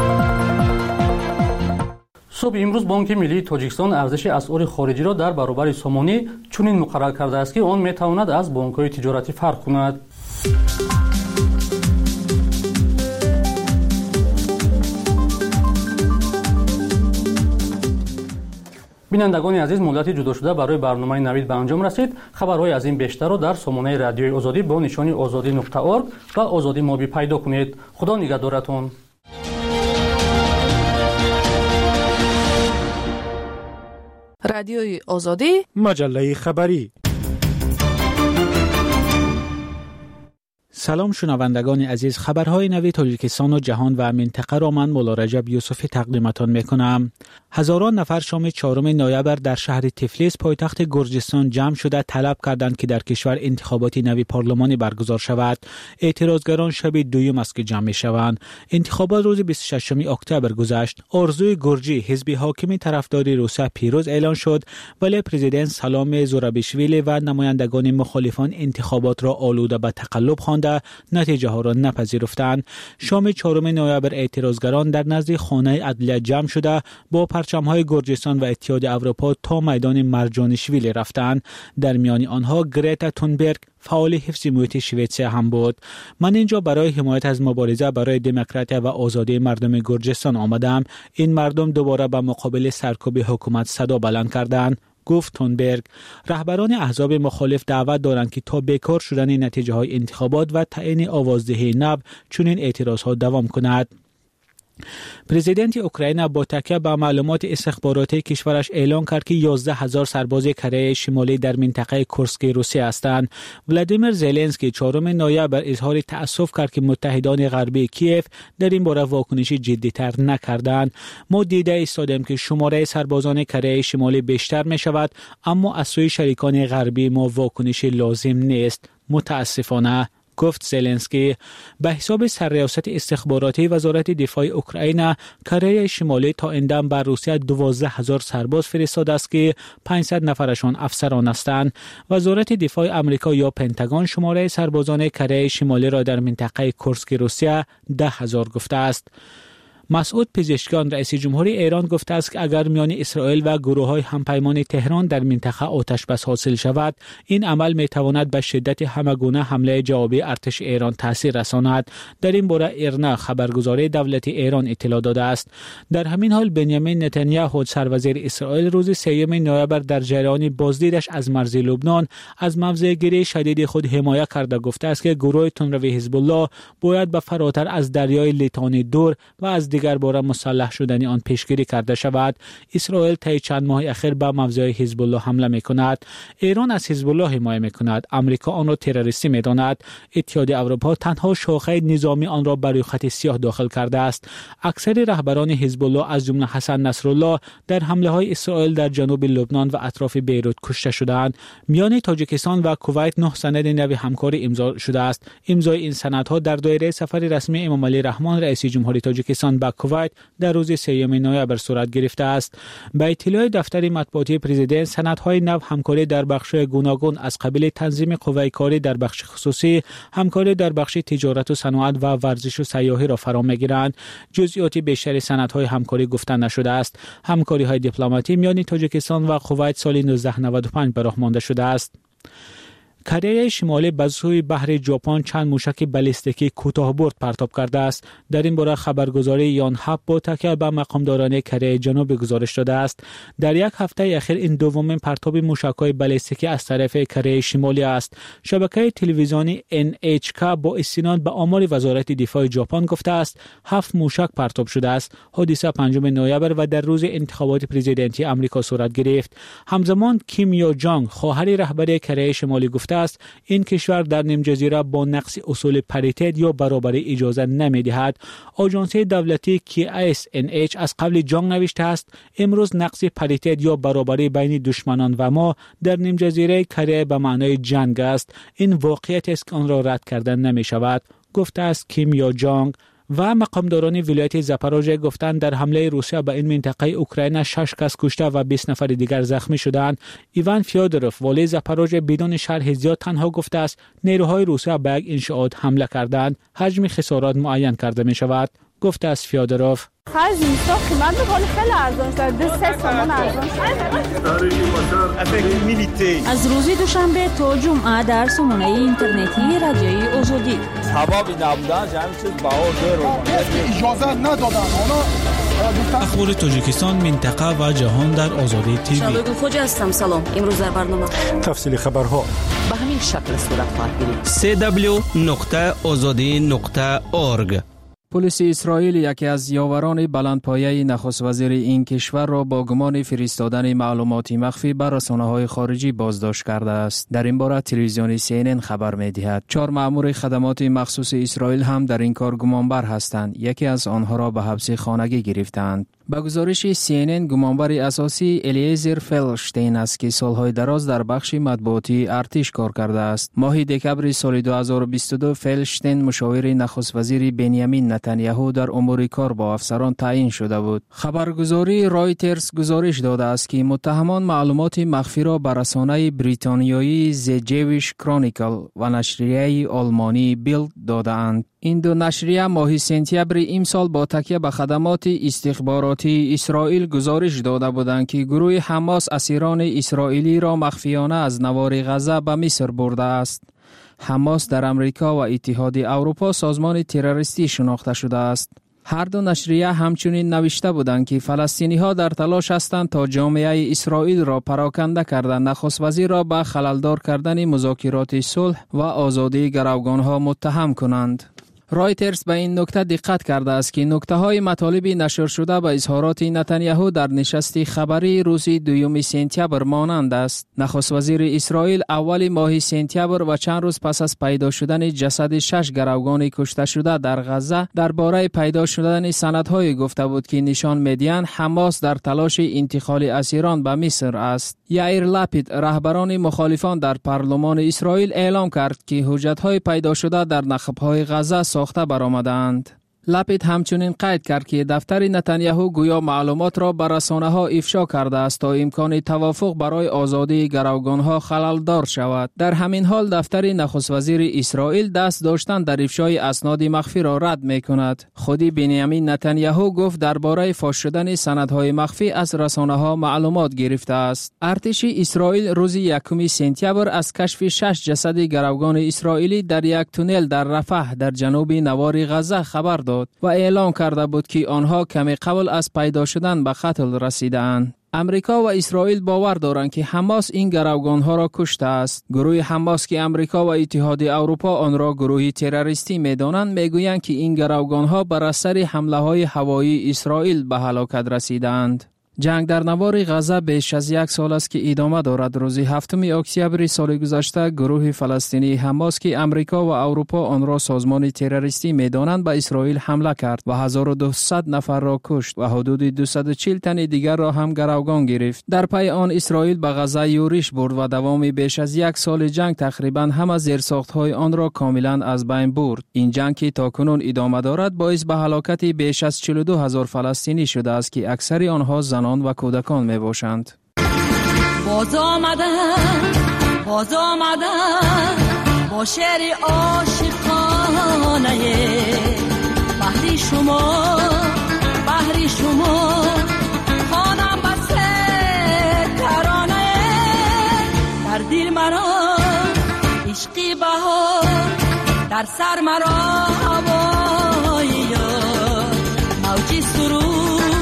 صبح امروز بانک ملی تاجیکستان ارزش اسعار خارجی را در برابر سامانی چنین مقرر کرده است که آن میتواند از بانک‌های تجارتی فرق کند. بینندگان عزیز، مدتی جدا شده برای برنامه نوید به انجام رسید. خبرهای از این بیشتر را در سامانه رادیوی آزادی با نشانی آزادی نقطه اورگ و آزادی موبی پیدا کنید. خدا نگهدارتون. رادیوی آزادی، مجله خبری. سلام شنوندگان عزیز، خبرهای نوی تاجیکستان و جهان و منطقه را من مولا رجب یوسفی تقدیمتان میکنم. هزاران نفر شام چهارم نوامبر در شهر تفلیس پایتخت گرجستان جمع شده طلب کردند که در کشور انتخابات نوی پارلمانی برگزار شود. اعتراضگران شب دوم است که جمع میشوند. انتخابات روز بیست و ششم اکتبر گذشت. آرزوی گرجی، حزب حاکم طرفدار روسیه، پیروز اعلان شد، ولی پرزیدنت سلام زورابیشویلی و نمایندگان مخالفان انتخابات را آلوده به تقلب خوانده نتیجه ها را نپذیرفتند. شام چهارم نوامبر اعتراضگران در نزد خانه عدلیه جمع شده با پرچم های گرجستان و اتحاد اروپا تا میدان مرجانشویلی رفتند. در میان آنها گریتا تونبرگ، فعال حفظ محیط شوئدسیه هم بود. من اینجا برای حمایت از مبارزه برای دموکراسی و آزادی مردم گرجستان آمدم. این مردم دوباره به مقابل سرکوب حکومت صدا بلند کردند، گفت تونبرگ. رهبران احزاب مخالف دعوت دارند که تا بیکار شدن نتیجه های انتخابات و تعیین آوازدهی نو چنین اعتراض ها دوام کند. پرزیدنت اوکراین با تکیه به معلومات استخباراتی کشورش اعلان کرد که یازده هزار سرباز کره شمالی در منطقه کورسک روسیه هستند. ولادیمیر زلنسکی چهارم نوامبر اظهار تأسف کرد که متحدان غربی کیف در این باره واکنشی جدی‌تر نکردند. ما دیده ایستادیم که شماره سربازان کره شمالی بیشتر می شود، اما از سوی شریکان غربی ما واکنشی لازم نیست، متاسفانه، گفت زلنسکی. به حساب سرریاست استخباراتی وزارت دفاع اوکراین، کره شمالی تا اندم بر روسیه دوازده هزار سرباز فرستاده است که پانصد نفرشان افسران هستند. وزارت دفاع آمریکا یا پنتاگون شماره سربازان کره شمالی را در منطقه کورسک روسیه ده هزار گفته است. مسعود پزشکیان، رئیس جمهوری ایران، گفته است که اگر میان اسرائیل و گروه‌های همپیمان تهران در منطقه آتش بس حاصل شود، این عمل میتواند به شدت همگونه حمله جوابی ارتش ایران تاثیر رساند. در این باره ایرنا خبرگزاری دولتی ایران اطلاع داده است. در همین حال بنیامین نتانیاهو سروزیر اسرائیل روز سوم نوامبر در جریان بازدیدش از مرز لبنان از موضع‌گیری شدید خود حمایت کرده گفته است که گروه تندروی حزب الله باید به فراتر از دریای لیتانی دور و از دیگر باره مسلح شدن آن پیشگیری کرده شود. اسرائیل طی چند ماه اخیر به موضع حزب الله حمله می‌کند. ایران از حزب الله حمایت می‌کند. آمریکا آن را تروریستی می‌داند. اتحاد اروپا تنها شاخه نظامی آن را بر خط سیاه داخل کرده است. اکثر رهبران حزب الله از جمله حسن نصرالله در حمله‌های اسرائیل در جنوب لبنان و اطراف بیروت کشته شدند. میان تاجیکستان و کویت نه سند نوی همکاری امضا شده است. امضای این سندها در دایره سفر رسمی امام علی رحمان رئیس جمهوری تاجیکستان به کویت در روز سوم نوامبر صورت گرفته است. به اطلاع دفتر مطبوعاتی پرزیدنت، سندهای نو همکاری در بخش‌های گوناگون از قبیل تنظیم قوه کاری در بخش خصوصی، همکاری در بخش تجارت و صنعت و ورزش و سیاحی را فرا می‌گیرند. جزئیات بیشتر سندهای همکاری گفته نشده است. همکاری‌های دیپلماتی میان تاجیکستان و کویت سال نوزده نود و پنج به راه مانده شده است. کره شمالی به سوی بحر ژاپن چند موشک بالستیکی کوتاه‌برد پرتاب کرده است. در این باره خبرگزاری یانهاپ با تکیه به مقامداران کره جنوبی گزارش داده است. در یک هفته اخیر این دومین پرتاب موشک‌های بالستیکی از طرف کره شمالی است. شبکه تلویزیونی ان اچ کی با استناد به آمار وزارت دفاع ژاپن گفته است هفت موشک پرتاب شده است. حادثه پنجم نوامبر و در روز انتخابات پرزیدنتی آمریکا صورت گرفت. همزمان کیم یا جانگ، خواهر رهبر کره شمالی، گفته است این کشور در نیم جزیره با نقض اصول پریتید یا برابری اجازه نمی‌دهد. آژانس دولتی کی اس ان اچ از قبل جانگ نوشته است امروز نقض پریتید یا برابری بین دشمنان و ما در نیم جزیره کره به معنای جنگ است. این واقعیت است که آن را رد کردن نمی‌شود، گفته است کیم یا جانگ. و مقامداران ولایت زاپاروژه گفتند در حمله روسیه به این منطقه اوکراین شش کس کشته و بیست نفر دیگر زخمی شدند. ایوان فیودروف، والی زاپاروژه، بدون شرح زیاد تنها گفته است نیروهای روسیه به یک انشاءات حمله کردند. حجم خسارات معین کرده می شود، گفته است فیودروف. خرج نیستا قیمت میکنه خیلی ارزان شد. دو سه سامان ارزان شد. از روز دوشنبه تا جمعه در سامانه اینترنتی رادیوی آزادی. سبب نبودن جمع چیز بهار دیر اجازه ندادن. اخبار تاجیکستان، منطقه و جهان در آزادی تیوی. شبگون خوجا هستم. سلام. امروز در برنامه تفصیل خبرها به همین شکل صورت خواهد گرفت. سی دبلیو نقطه آزادی نقطه اورگ پلیس اسرائیل یکی از یاوران بلندپایه نخست وزیر این کشور را با گمان فرستادن معلوماتی مخفی بر رسانه‌های خارجی بازداشت کرده است. در این باره تلویزیون سی ان ان خبر می‌دهد چهار مأمور خدمات مخصوص اسرائیل هم در این کار گمانبر هستند. یکی از آنها را به حبس خانگی گرفتند. با گزارش سی ان ان گمانبر اساسی الیزر فلشتین است که سالهای دراز در بخش مطبوعاتی ارتش کار کرده است. ماه دکبر سال دو هزار و بیست و دو فلشتین مشاور نخست وزیر بنیامین نتانیاهو در امور کار با افسران تعیین شده بود. خبرگزاری رایترز گزارش داده است که متهمان معلومات مخفی را به رسانه بریتانیایی The Jewish Chronicle و نشریه آلمانی بیلد دادند. این دو نشریه ماه سپتامبر امسال با تکیه به خدمات استخباراتی اسرائیل گزارش داده بودند که گروه حماس اسیران اسرائیلی را مخفیانه از نوار غزه به مصر برده است. حماس در امریکا و اتحاد اروپا سازمان تروریستی شناخته شده است. هر دو نشریه همچنین نوشته بودند که فلسطینی ها در تلاش هستند تا جامعه اسرائیل را پراکنده کردند، نخست وزیر را به خللدار کردن مذاکرات صلح و آزادی گروگان ها متهم کنند. رایترز به این نکته دقت کرده است که نکته های مطالب نشر شده به اظهارات نتانیاهو در نشست خبری روز دوم سپتامبر مانند است. نخست وزیر اسرائیل اول ماه سپتامبر و چند روز پس از پیدا شدن جسد شش گروگان کشته شده در غزه درباره پیدا شدن سندهای گفته بود که نشان می‌دهند حماس در تلاش انتقال اسیران به مصر است. یائیر لپید رهبران مخالفان در پارلمان اسرائیل اعلام کرد که حجت‌های پیدا شده در نخب‌های غزه ساخته برآمدند. لپید همچنین قید کرد که دفتر نتانیاهو گویا معلومات را به رسانه‌ها افشا کرده است تا امکان توافق برای آزادی گروگان‌ها خلل‌دار شود. در همین حال دفتر نخست وزیر اسرائیل دست داشتن در افشای اسناد مخفی را رد می‌کند. خودی بنیامین نتانیاهو گفت درباره فاش شدن سندهای مخفی از رسانه‌ها معلومات گرفته است. ارتش اسرائیل روز یکم سپتامبر از کشف شش جسد گروگان اسرائیلی در یک تونل در رفح در جنوب نوار غزه خبر داد و اعلام کرده بود که آنها کمی قبل از پیدا شدن به قتل رسیدند. امریکا و اسرائیل باور دارند که حماس این گروگانها را کشته است. گروه حماس که امریکا و اتحاد اروپا آن را گروه تروریستی می‌دانند میگویند که این گروگانها بر اثر حمله‌های هوایی اسرائیل به هلاکت رسیدند. جنگ در نوار غزه بیش از یک سال است که ادامه دارد. روز هفتم اکتبر سال گذشته گروه فلسطینی حماس که امریکا و اروپا آن را سازمان تروریستی می‌دانند به اسرائیل حمله کرد و هزار و دویست نفر را کشت و حدود دویست و چهل تن دیگر را هم گروگان گرفت. در پی آن اسرائیل به غزه یورش برد و دوام بیش از یک سال جنگ تقریباً همه زیرساخت‌های آن را کاملاً از بین برد. این جنگ که تاکنون ادامه دارد باعث به هلاکت بیش از چهل و دو هزار فلسطینی شده است که اکثر آنها زنان و کودکان می باشند. باز آمدم باز آمدم با شعر عاشقانه بحری شما بحری شما خانم بسته ترانه در دل مرا عشقی بهار در سر مرا هوای یار موجی سرود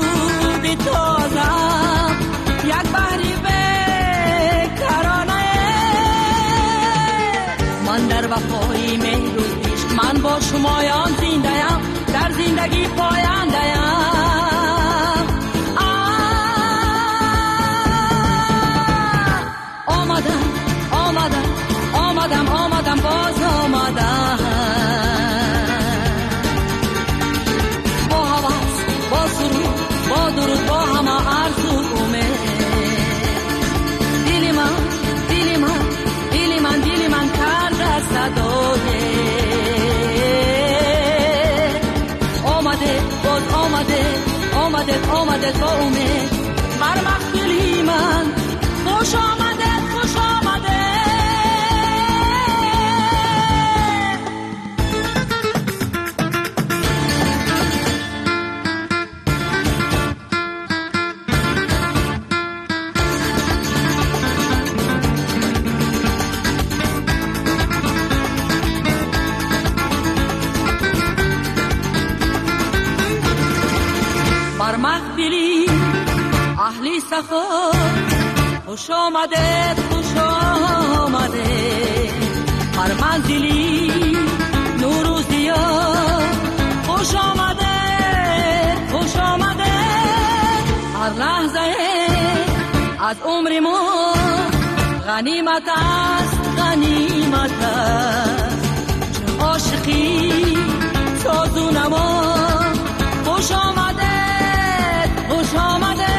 تازم یک بحری بیکرانه من در وفای مهر و عشق من با شمایان زنده‌ام در زندگی پاینده‌ام آمدم آمدم آمدم آمدم باز آمدم با حواس با سرود با درود با همه آرزو امید دل من دل من دل من دل من کرده صدای آمده باز آمده آمده آمده با امید بر مخدلی من خوش آمده خوش آمده اهلی سخا خوش آمده خوش آمده هر منزلی نور و ضیا خوش آمده غنیمت است غنیمت است عاشقی سازو نما خوش آمده خوش آمده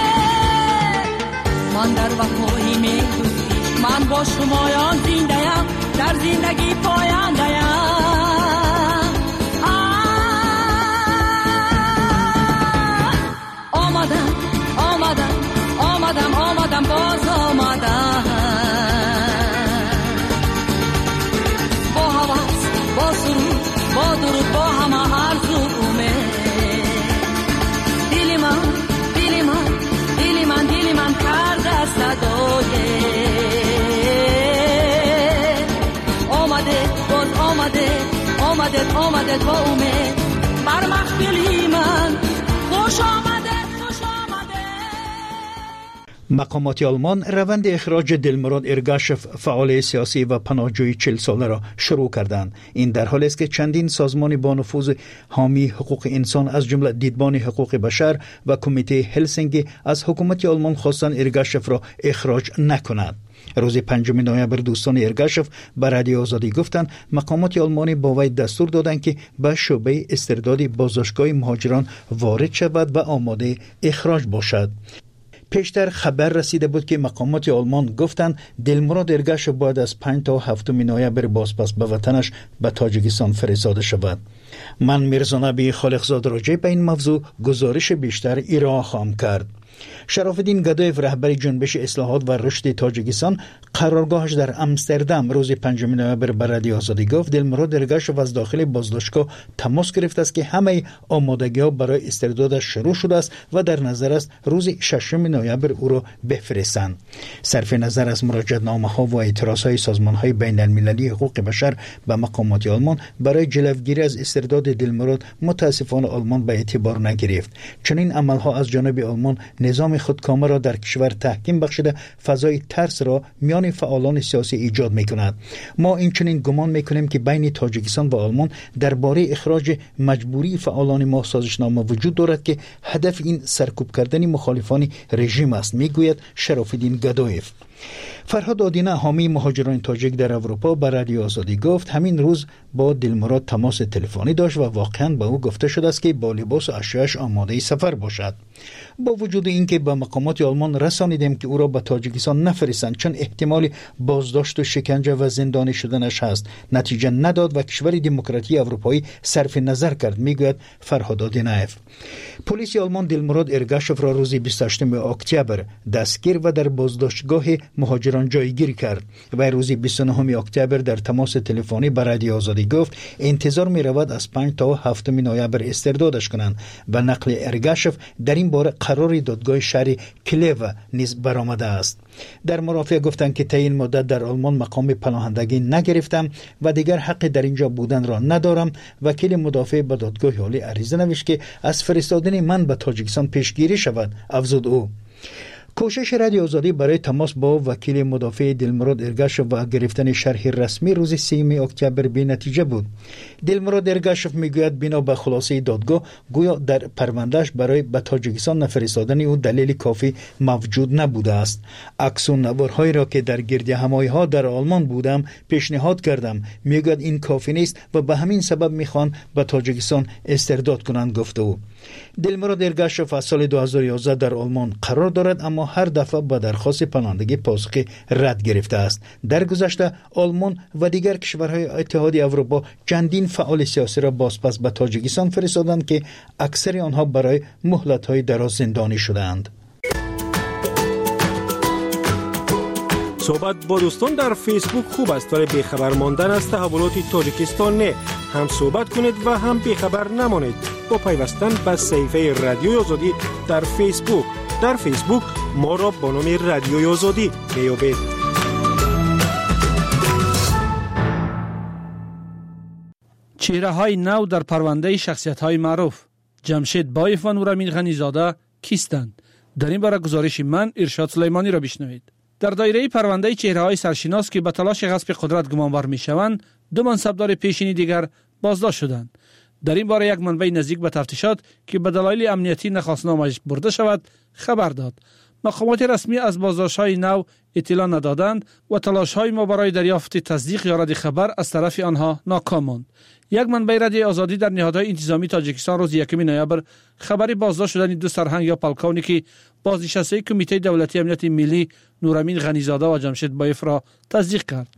من در وفایی می دوستیش من با شمایان زنده ام در زندگی پاینده ام آمدم آمدم آمدم آمدم باز آمدم با حواس با سرود با درود با همه آرزو امید دل من دل من دل من دل من کرده صدای آمده باز آمده آمده آمده با امید بر محفلی من خوش آمده. مقامات آلمان روند اخراج دلمراد ارگاشف فعال سیاسی و پناهجوی چهل ساله را شروع کردند. این در حالی است که چندین سازمان با نفوذ حامی حقوق انسان از جمله دیدبان حقوق بشر و کمیته هلسینکی از حکومت آلمان خواستند ارگاشف را اخراج نکند. روز پنجم نوامبر دوستان ارگاشف به رادیو آزادی گفتند مقامات آلمانی با وی دستور دادند که به شعبه استرداد بازداشتگاه مهاجران وارد شود و آماده اخراج باشد. پیشتر خبر رسیده بود که مقامات آلمان گفتند دلمراد ارگاشف باید از پنج تا هفتم نوامبر بازپس به وطنش به تاجیکستان فرستاده شود. من میرزا نبی خالقزاد راجع به این موضوع گزارش بیشتر ارائه خواهم کرد. شرافالدین گدایف رهبر جنبش اصلاحات و رشد تاجیکستان قرارگاهش در امستردام روز پنجم نوامبر به رادیو آزادی گفت دلمراد ارگاشف از داخل بازداشتگاه تماس گرفته است که همه آمادگی‌ها برای استردادش شروع شده است و در نظر است روز ششم نوامبر او را بفرستند. صرف نظر از مراجعه‌نامه‌ها و اعتراض‌های سازمان‌های بین‌المللی حقوق بشر به مقامات آلمان برای جلوگیری از استرداد دلمراد متاسفانه آلمان به اعتبار نگرفت. چنین عمل‌ها از جانب آلمان نظام خودکامه را در کشور تحکیم بخشیده فضای ترس را میان فعالان سیاسی ایجاد می‌کند. ما اینچنین گمان می‌کنیم که بین تاجیکستان و آلمان درباره اخراج مجبوری فعالان ما سازشنامه وجود دارد که هدف این سرکوب کردن مخالفان رژیم است، میگوید شرافالدین گدایف. فرهاد آدینه حامی مهاجران تاجیک در اروپا به رادیو آزادی گفت همین روز با دلمراد تماس تلفنی داشت و واقعا به او گفته شده است که با لباس و اشیاءش آماده سفر باشد. با وجود اینکه به مقامات آلمان رسانیدیم که او را به تاجیکستان نفرستند چون احتمال بازداشت و شکنجه و زندانی شدنش هست، نتیجه نداد و کشور دموکراتی اروپایی صرف نظر کرد، میگوید فرهاد آدینه. پلیس آلمان دلمراد ارگاشف را روز بیست و هشتم اکتبر دستگیر و در بازداشتگاه مهاجران جایگیر کرد و روز بیست و نهم اکتبر در تماس تلفنی به رادیو آزادی گفت انتظار می رود از پنج تا هفتم نوامبر استردادش کنند و نقل ارگاشف در این باره قرار دادگاه شهر کلیو نیز برآمده است. در مرافعه گفتند که طی این مدت در آلمان مقام پناهندگی نگرفتم و دیگر حق در اینجا بودن را ندارم. وکیل مدافع به دادگاه عالی عریضه نوشت که از فرستادن من به تاجیکستان پیشگیری شود، افزود او. کوشش رادیو آزادی برای تماس با وکیل مدافع دلمراد ارگاشف و گرفتن شرح رسمی روز سوم اکتبر بی نتیجه بود. دلمراد ارگاشف میگوید بنا به خلاصه دادگاه گویا در پروندهش برای به تاجیکستان نفرستادن او دلیل کافی موجود نبوده است. عکس و نوارهایی را که در گردهمایی ها در آلمان بودم پیشنهاد کردم، میگوید این کافی نیست و به همین سبب میخوان به تاجیکستان استرداد کنند، گفته او. دلمراد ارگاشف از سال دو هزار و یازده در آلمان قرار دارد اما هر دفعه با درخواست پناهندگی پاسخ رد گرفته است. در گذشته آلمان و دیگر کشورهای اتحادیه اروپا چندین فعال سیاسی را بازپس به تاجیکستان فرستادند که اکثر آنها برای مهلت‌های دراز زندانی شدند. صحبت با دوستان در فیسبوک خوب است ولی بیخبر ماندن از تحولات تاجیکستان نه. هم صحبت کنید و هم بیخبر نمانید با پیوستن به صفحه رادیو آزادی در فیسبوک. در فیسبوک ما را با نام رادیو آزادی بیابید. چهره های نو در پرونده شخصیت های معروف. جمشید بایف و نورامین غنیزاده کیستند؟ در این باره گزارش من ارشاد سلیمانی را بشنوید. در دایره پرونده چهره های سرشناس که به تلاش غصب قدرت گمانبر می شوند، دو منصبدار پیشینی دیگر بازداشت شدند. در این باره یک منبع نزدیک به تفتیشات که به دلایل امنیتی نخواست نامش برده شود خبر داد. مقامات رسمی از بازداشت‌های نو اطلاع ندادند و تلاش‌های ما برای دریافت تصدیق یا رد خبر از طرف آنها ناکام ماند. یک منبع رادیو آزادی در نهادهای انتظامی تاجیکستان روز یکم نوامبر خبری بازداشت شدن دو سرهنگ یا پلکانی که بازنشسته کمیته دولتی امنیت ملی نورامین غنیزاده و جمشید بایف را تصدیق کرد.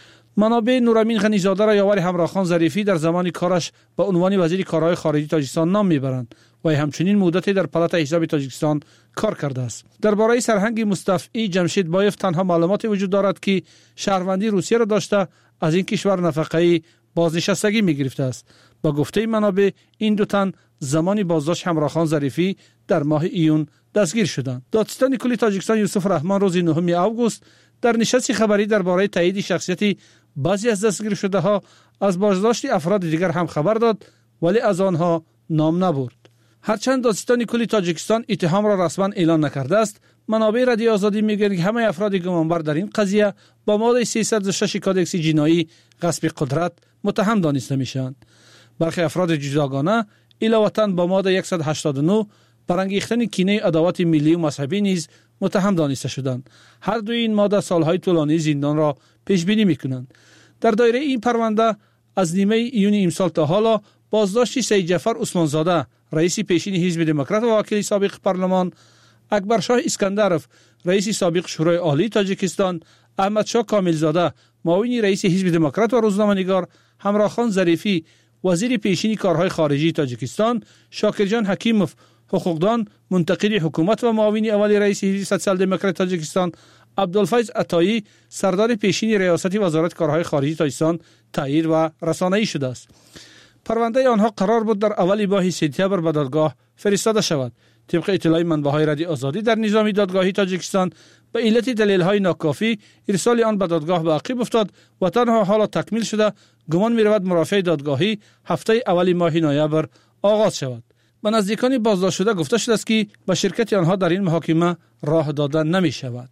منابع نورامین غنیزاده را یاور همراخان ظریفی در زمان کارش به عنوان وزیر کارهای خارجی تاجیکستان نام میبرند و همچنین مدتی در پالات حزب تاجیکستان کار کرده است. درباره سرهنگ مستفعی جمشید بایف تنها معلومات وجود دارد که شهروندی روسیه را داشته از این کشور نفقه بازنشستگی میگرفته است. با گفته منابع این دو تن زمانی بازداشت همراخان ظریفی در ماه ایون دستگیر شدند. دادستان کلی تاجیکستان یوسف رحمان روز نهم آگوست در نشست خبری درباره تایید شخصیت بعضی از دستگیر شده ها از بازداشت افراد دیگر هم خبر داد ولی از آنها نام نبرد. هرچند دادستان کلی تاجیکستان اتهام را رسما اعلان نکرده است، منابع رادیو آزادی میگویند که همه افراد گمانبر در این قضیه با ماده سیصد و شش کادکس جنایی غصب قدرت متهم دانسته میشوند. برخی افراد جداگانه علاوه با ماده صد و هشتاد و نه برانگیختن کینه عداوت ملی و مذهبی نیز متهم دانسته شدند. هر دو این ماده سالهای طولانی زندان را پیش بینی میکنند. در دایره این پرونده از نیمه ایون امسال تا حالا بازداشت سید جعفر عثمانزاده رئیس پیشین حزب دموکرات و وکیل سابق پارلمان، اکبرشاه اسکندرف رئیس سابق شورای عالی تاجیکستان، احمدشاه کاملزاده معاون رئیس حزب دموکرات و روزنامه‌نگار، همراخان ظریفی وزیر پیشین کارهای خارجی تاجیکستان، شاکرجان حکیموف حقوقدان منتقل حکومت و معاون اول رئیس حزب سوسیال دموکرات تاجیکستان، عبدالفیض عطایی سردار پیشین ریاست وزارت کارهای خارجی تاجیکستان تایید و رسانه‌ای شده است. پرونده آنها قرار بود در اول ماه سپتامبر به دادگاه فرستاده شود. طبق اطلاع منبع‌های رادیو آزادی در نظام دادگاهی تاجیکستان به علت دلیل‌های ناکافی ارسال آن به دادگاه به عقب افتاد و تنها حالا تکمیل شده گمان می‌رود مرافع دادگاهی هفته اول ماه نوامبر آغاز شود. به نزدیکان بازداشت شده گفته شده است که به شرکت آنها در این محاکمه راه داده نمی‌شود.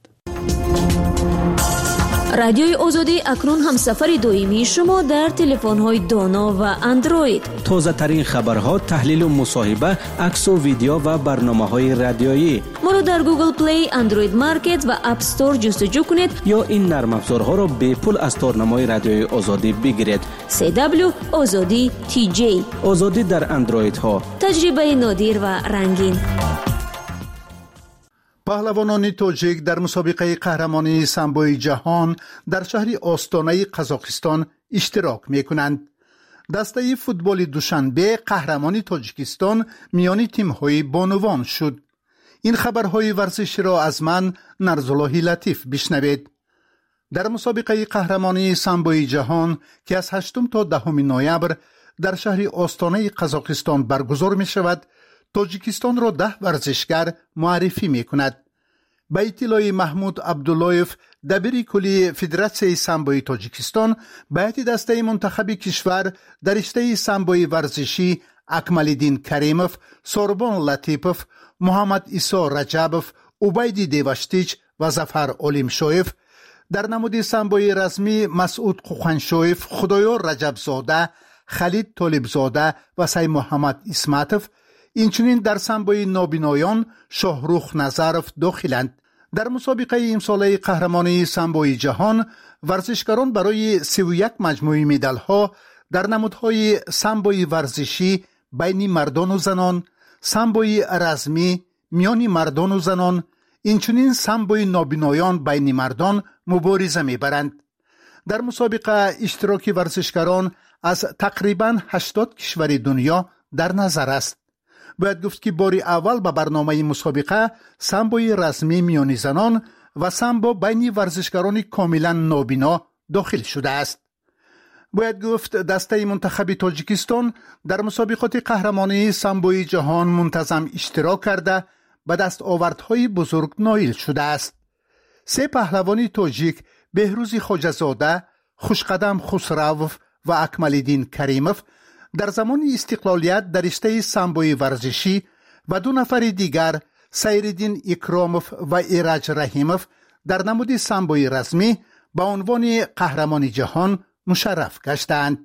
رادیوی آزادی اکنون هم سفر دویمی شما در تلفن‌های دانا و اندروید. تازه ترین خبرها، تحلیل و مصاحبه، عکس و ویدیو و برنامه‌های رادیویی. ما رو در گوگل پلی، اندروید مارکت و اپ استور جستجو کنید یا این نرم افزارها را به پول از تارنمای رادیوی آزادی بگیرید. سی دبلیو آزادی تی جی. آزادی در اندروید ها. تجربه نادر و رنگین. پهلوانان تاجیک در مسابقه قهرمانی سامبوی جهان در شهر آستانه قزاقستان اشتراک می‌کنند. دسته فوتبال دوشنبه قهرمانی تاجیکستان میان تیم‌های بانوان شد. این خبرهای ورزشی را از من نرزالله لطیف بشنوید. در مسابقه قهرمانی سامبوی جهان که از هشتم تا دهم نوامبر در شهر آستانه قزاقستان برگزار می‌شود، تاجیکستان را ده ورزشگر معرفی می کند. به اطلاع محمود عبداللهیف دبیر کلی فدراسیون سامبوی تاجیکستان، به دسته منتخب کشور در رشته سامبوی ورزشی اکمالدین کریموف، سوربان لطیپوف، محمد عیسی رجبوف، عبید دیوشتیچ و ظفر اولیمشویف، در نمود سامبوی رسمی مسعود قوخنشویف، خدایار رجبزاده، خالد طالبزاده و سید محمد اسمتوف، اینچنین در سامبوی نابینایان شاهروخ نظرف داخلند. در مسابقه امساله قهرمانی سامبوی جهان ورزشکاران برای سی و یک مجموعه مدال ها در نمودهای سامبوی ورزشی بین مردان و زنان، سامبوی رزمی میان مردان و زنان، اینچنین سامبوی نابینایان بین مردان مبارزه میبرند. در مسابقه اشتراک ورزشکاران از تقریباً هشتاد کشور دنیا در نظر است. باید گفت که باری اول به برنامه مسابقه سامبوی رسمی میان زنان و سامبو بین ورزشکاران کاملا نابینا داخل شده است. باید گفت دسته منتخب تاجیکستان در مسابقات قهرمانی سامبوی جهان منتظم اشتراک کرده به دستاوردهای بزرگ نائل شده است. سه پهلوانی تاجیک بهروز خواجه‌زاده، خوشقدم خسروف و اکمالدین کریموف در زمان استقلالیت در رشته سامبوی ورزشی و دو نفر دیگر سیرالدین اکراموف و ایرج رحیموف در نمود سامبوی رسمی به عنوان قهرمان جهان مشرف گشتند.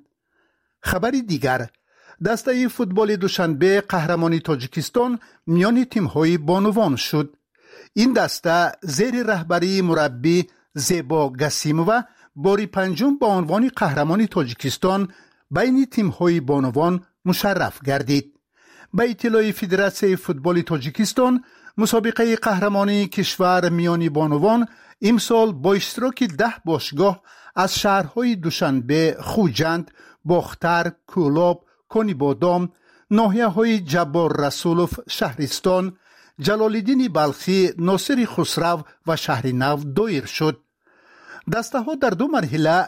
خبر دیگر، دسته فوتبال دوشنبه قهرمانی تاجیکستان میان تیم‌های بانوان شد. این دسته زیر رهبری مربی زیبا گسیمووا باری پنجم با عنوان قهرمان تاجیکستان بین تیم‌های بانوان مشرف گردید. به اطلاع فدراسیون فوتبال تاجیکستان، مسابقه قهرمانی کشور میانی بانوان امسال با اشتراک ده باشگاه از شهرهای دوشنبه، خوجند، باختر، کولاب، کنیبادام، ناحیه‌های جبار رسولوف، شهرستان، جلال‌الدین بلخی، ناصر خسرو و شهر نو دایر شد. دسته ها در دو مرحله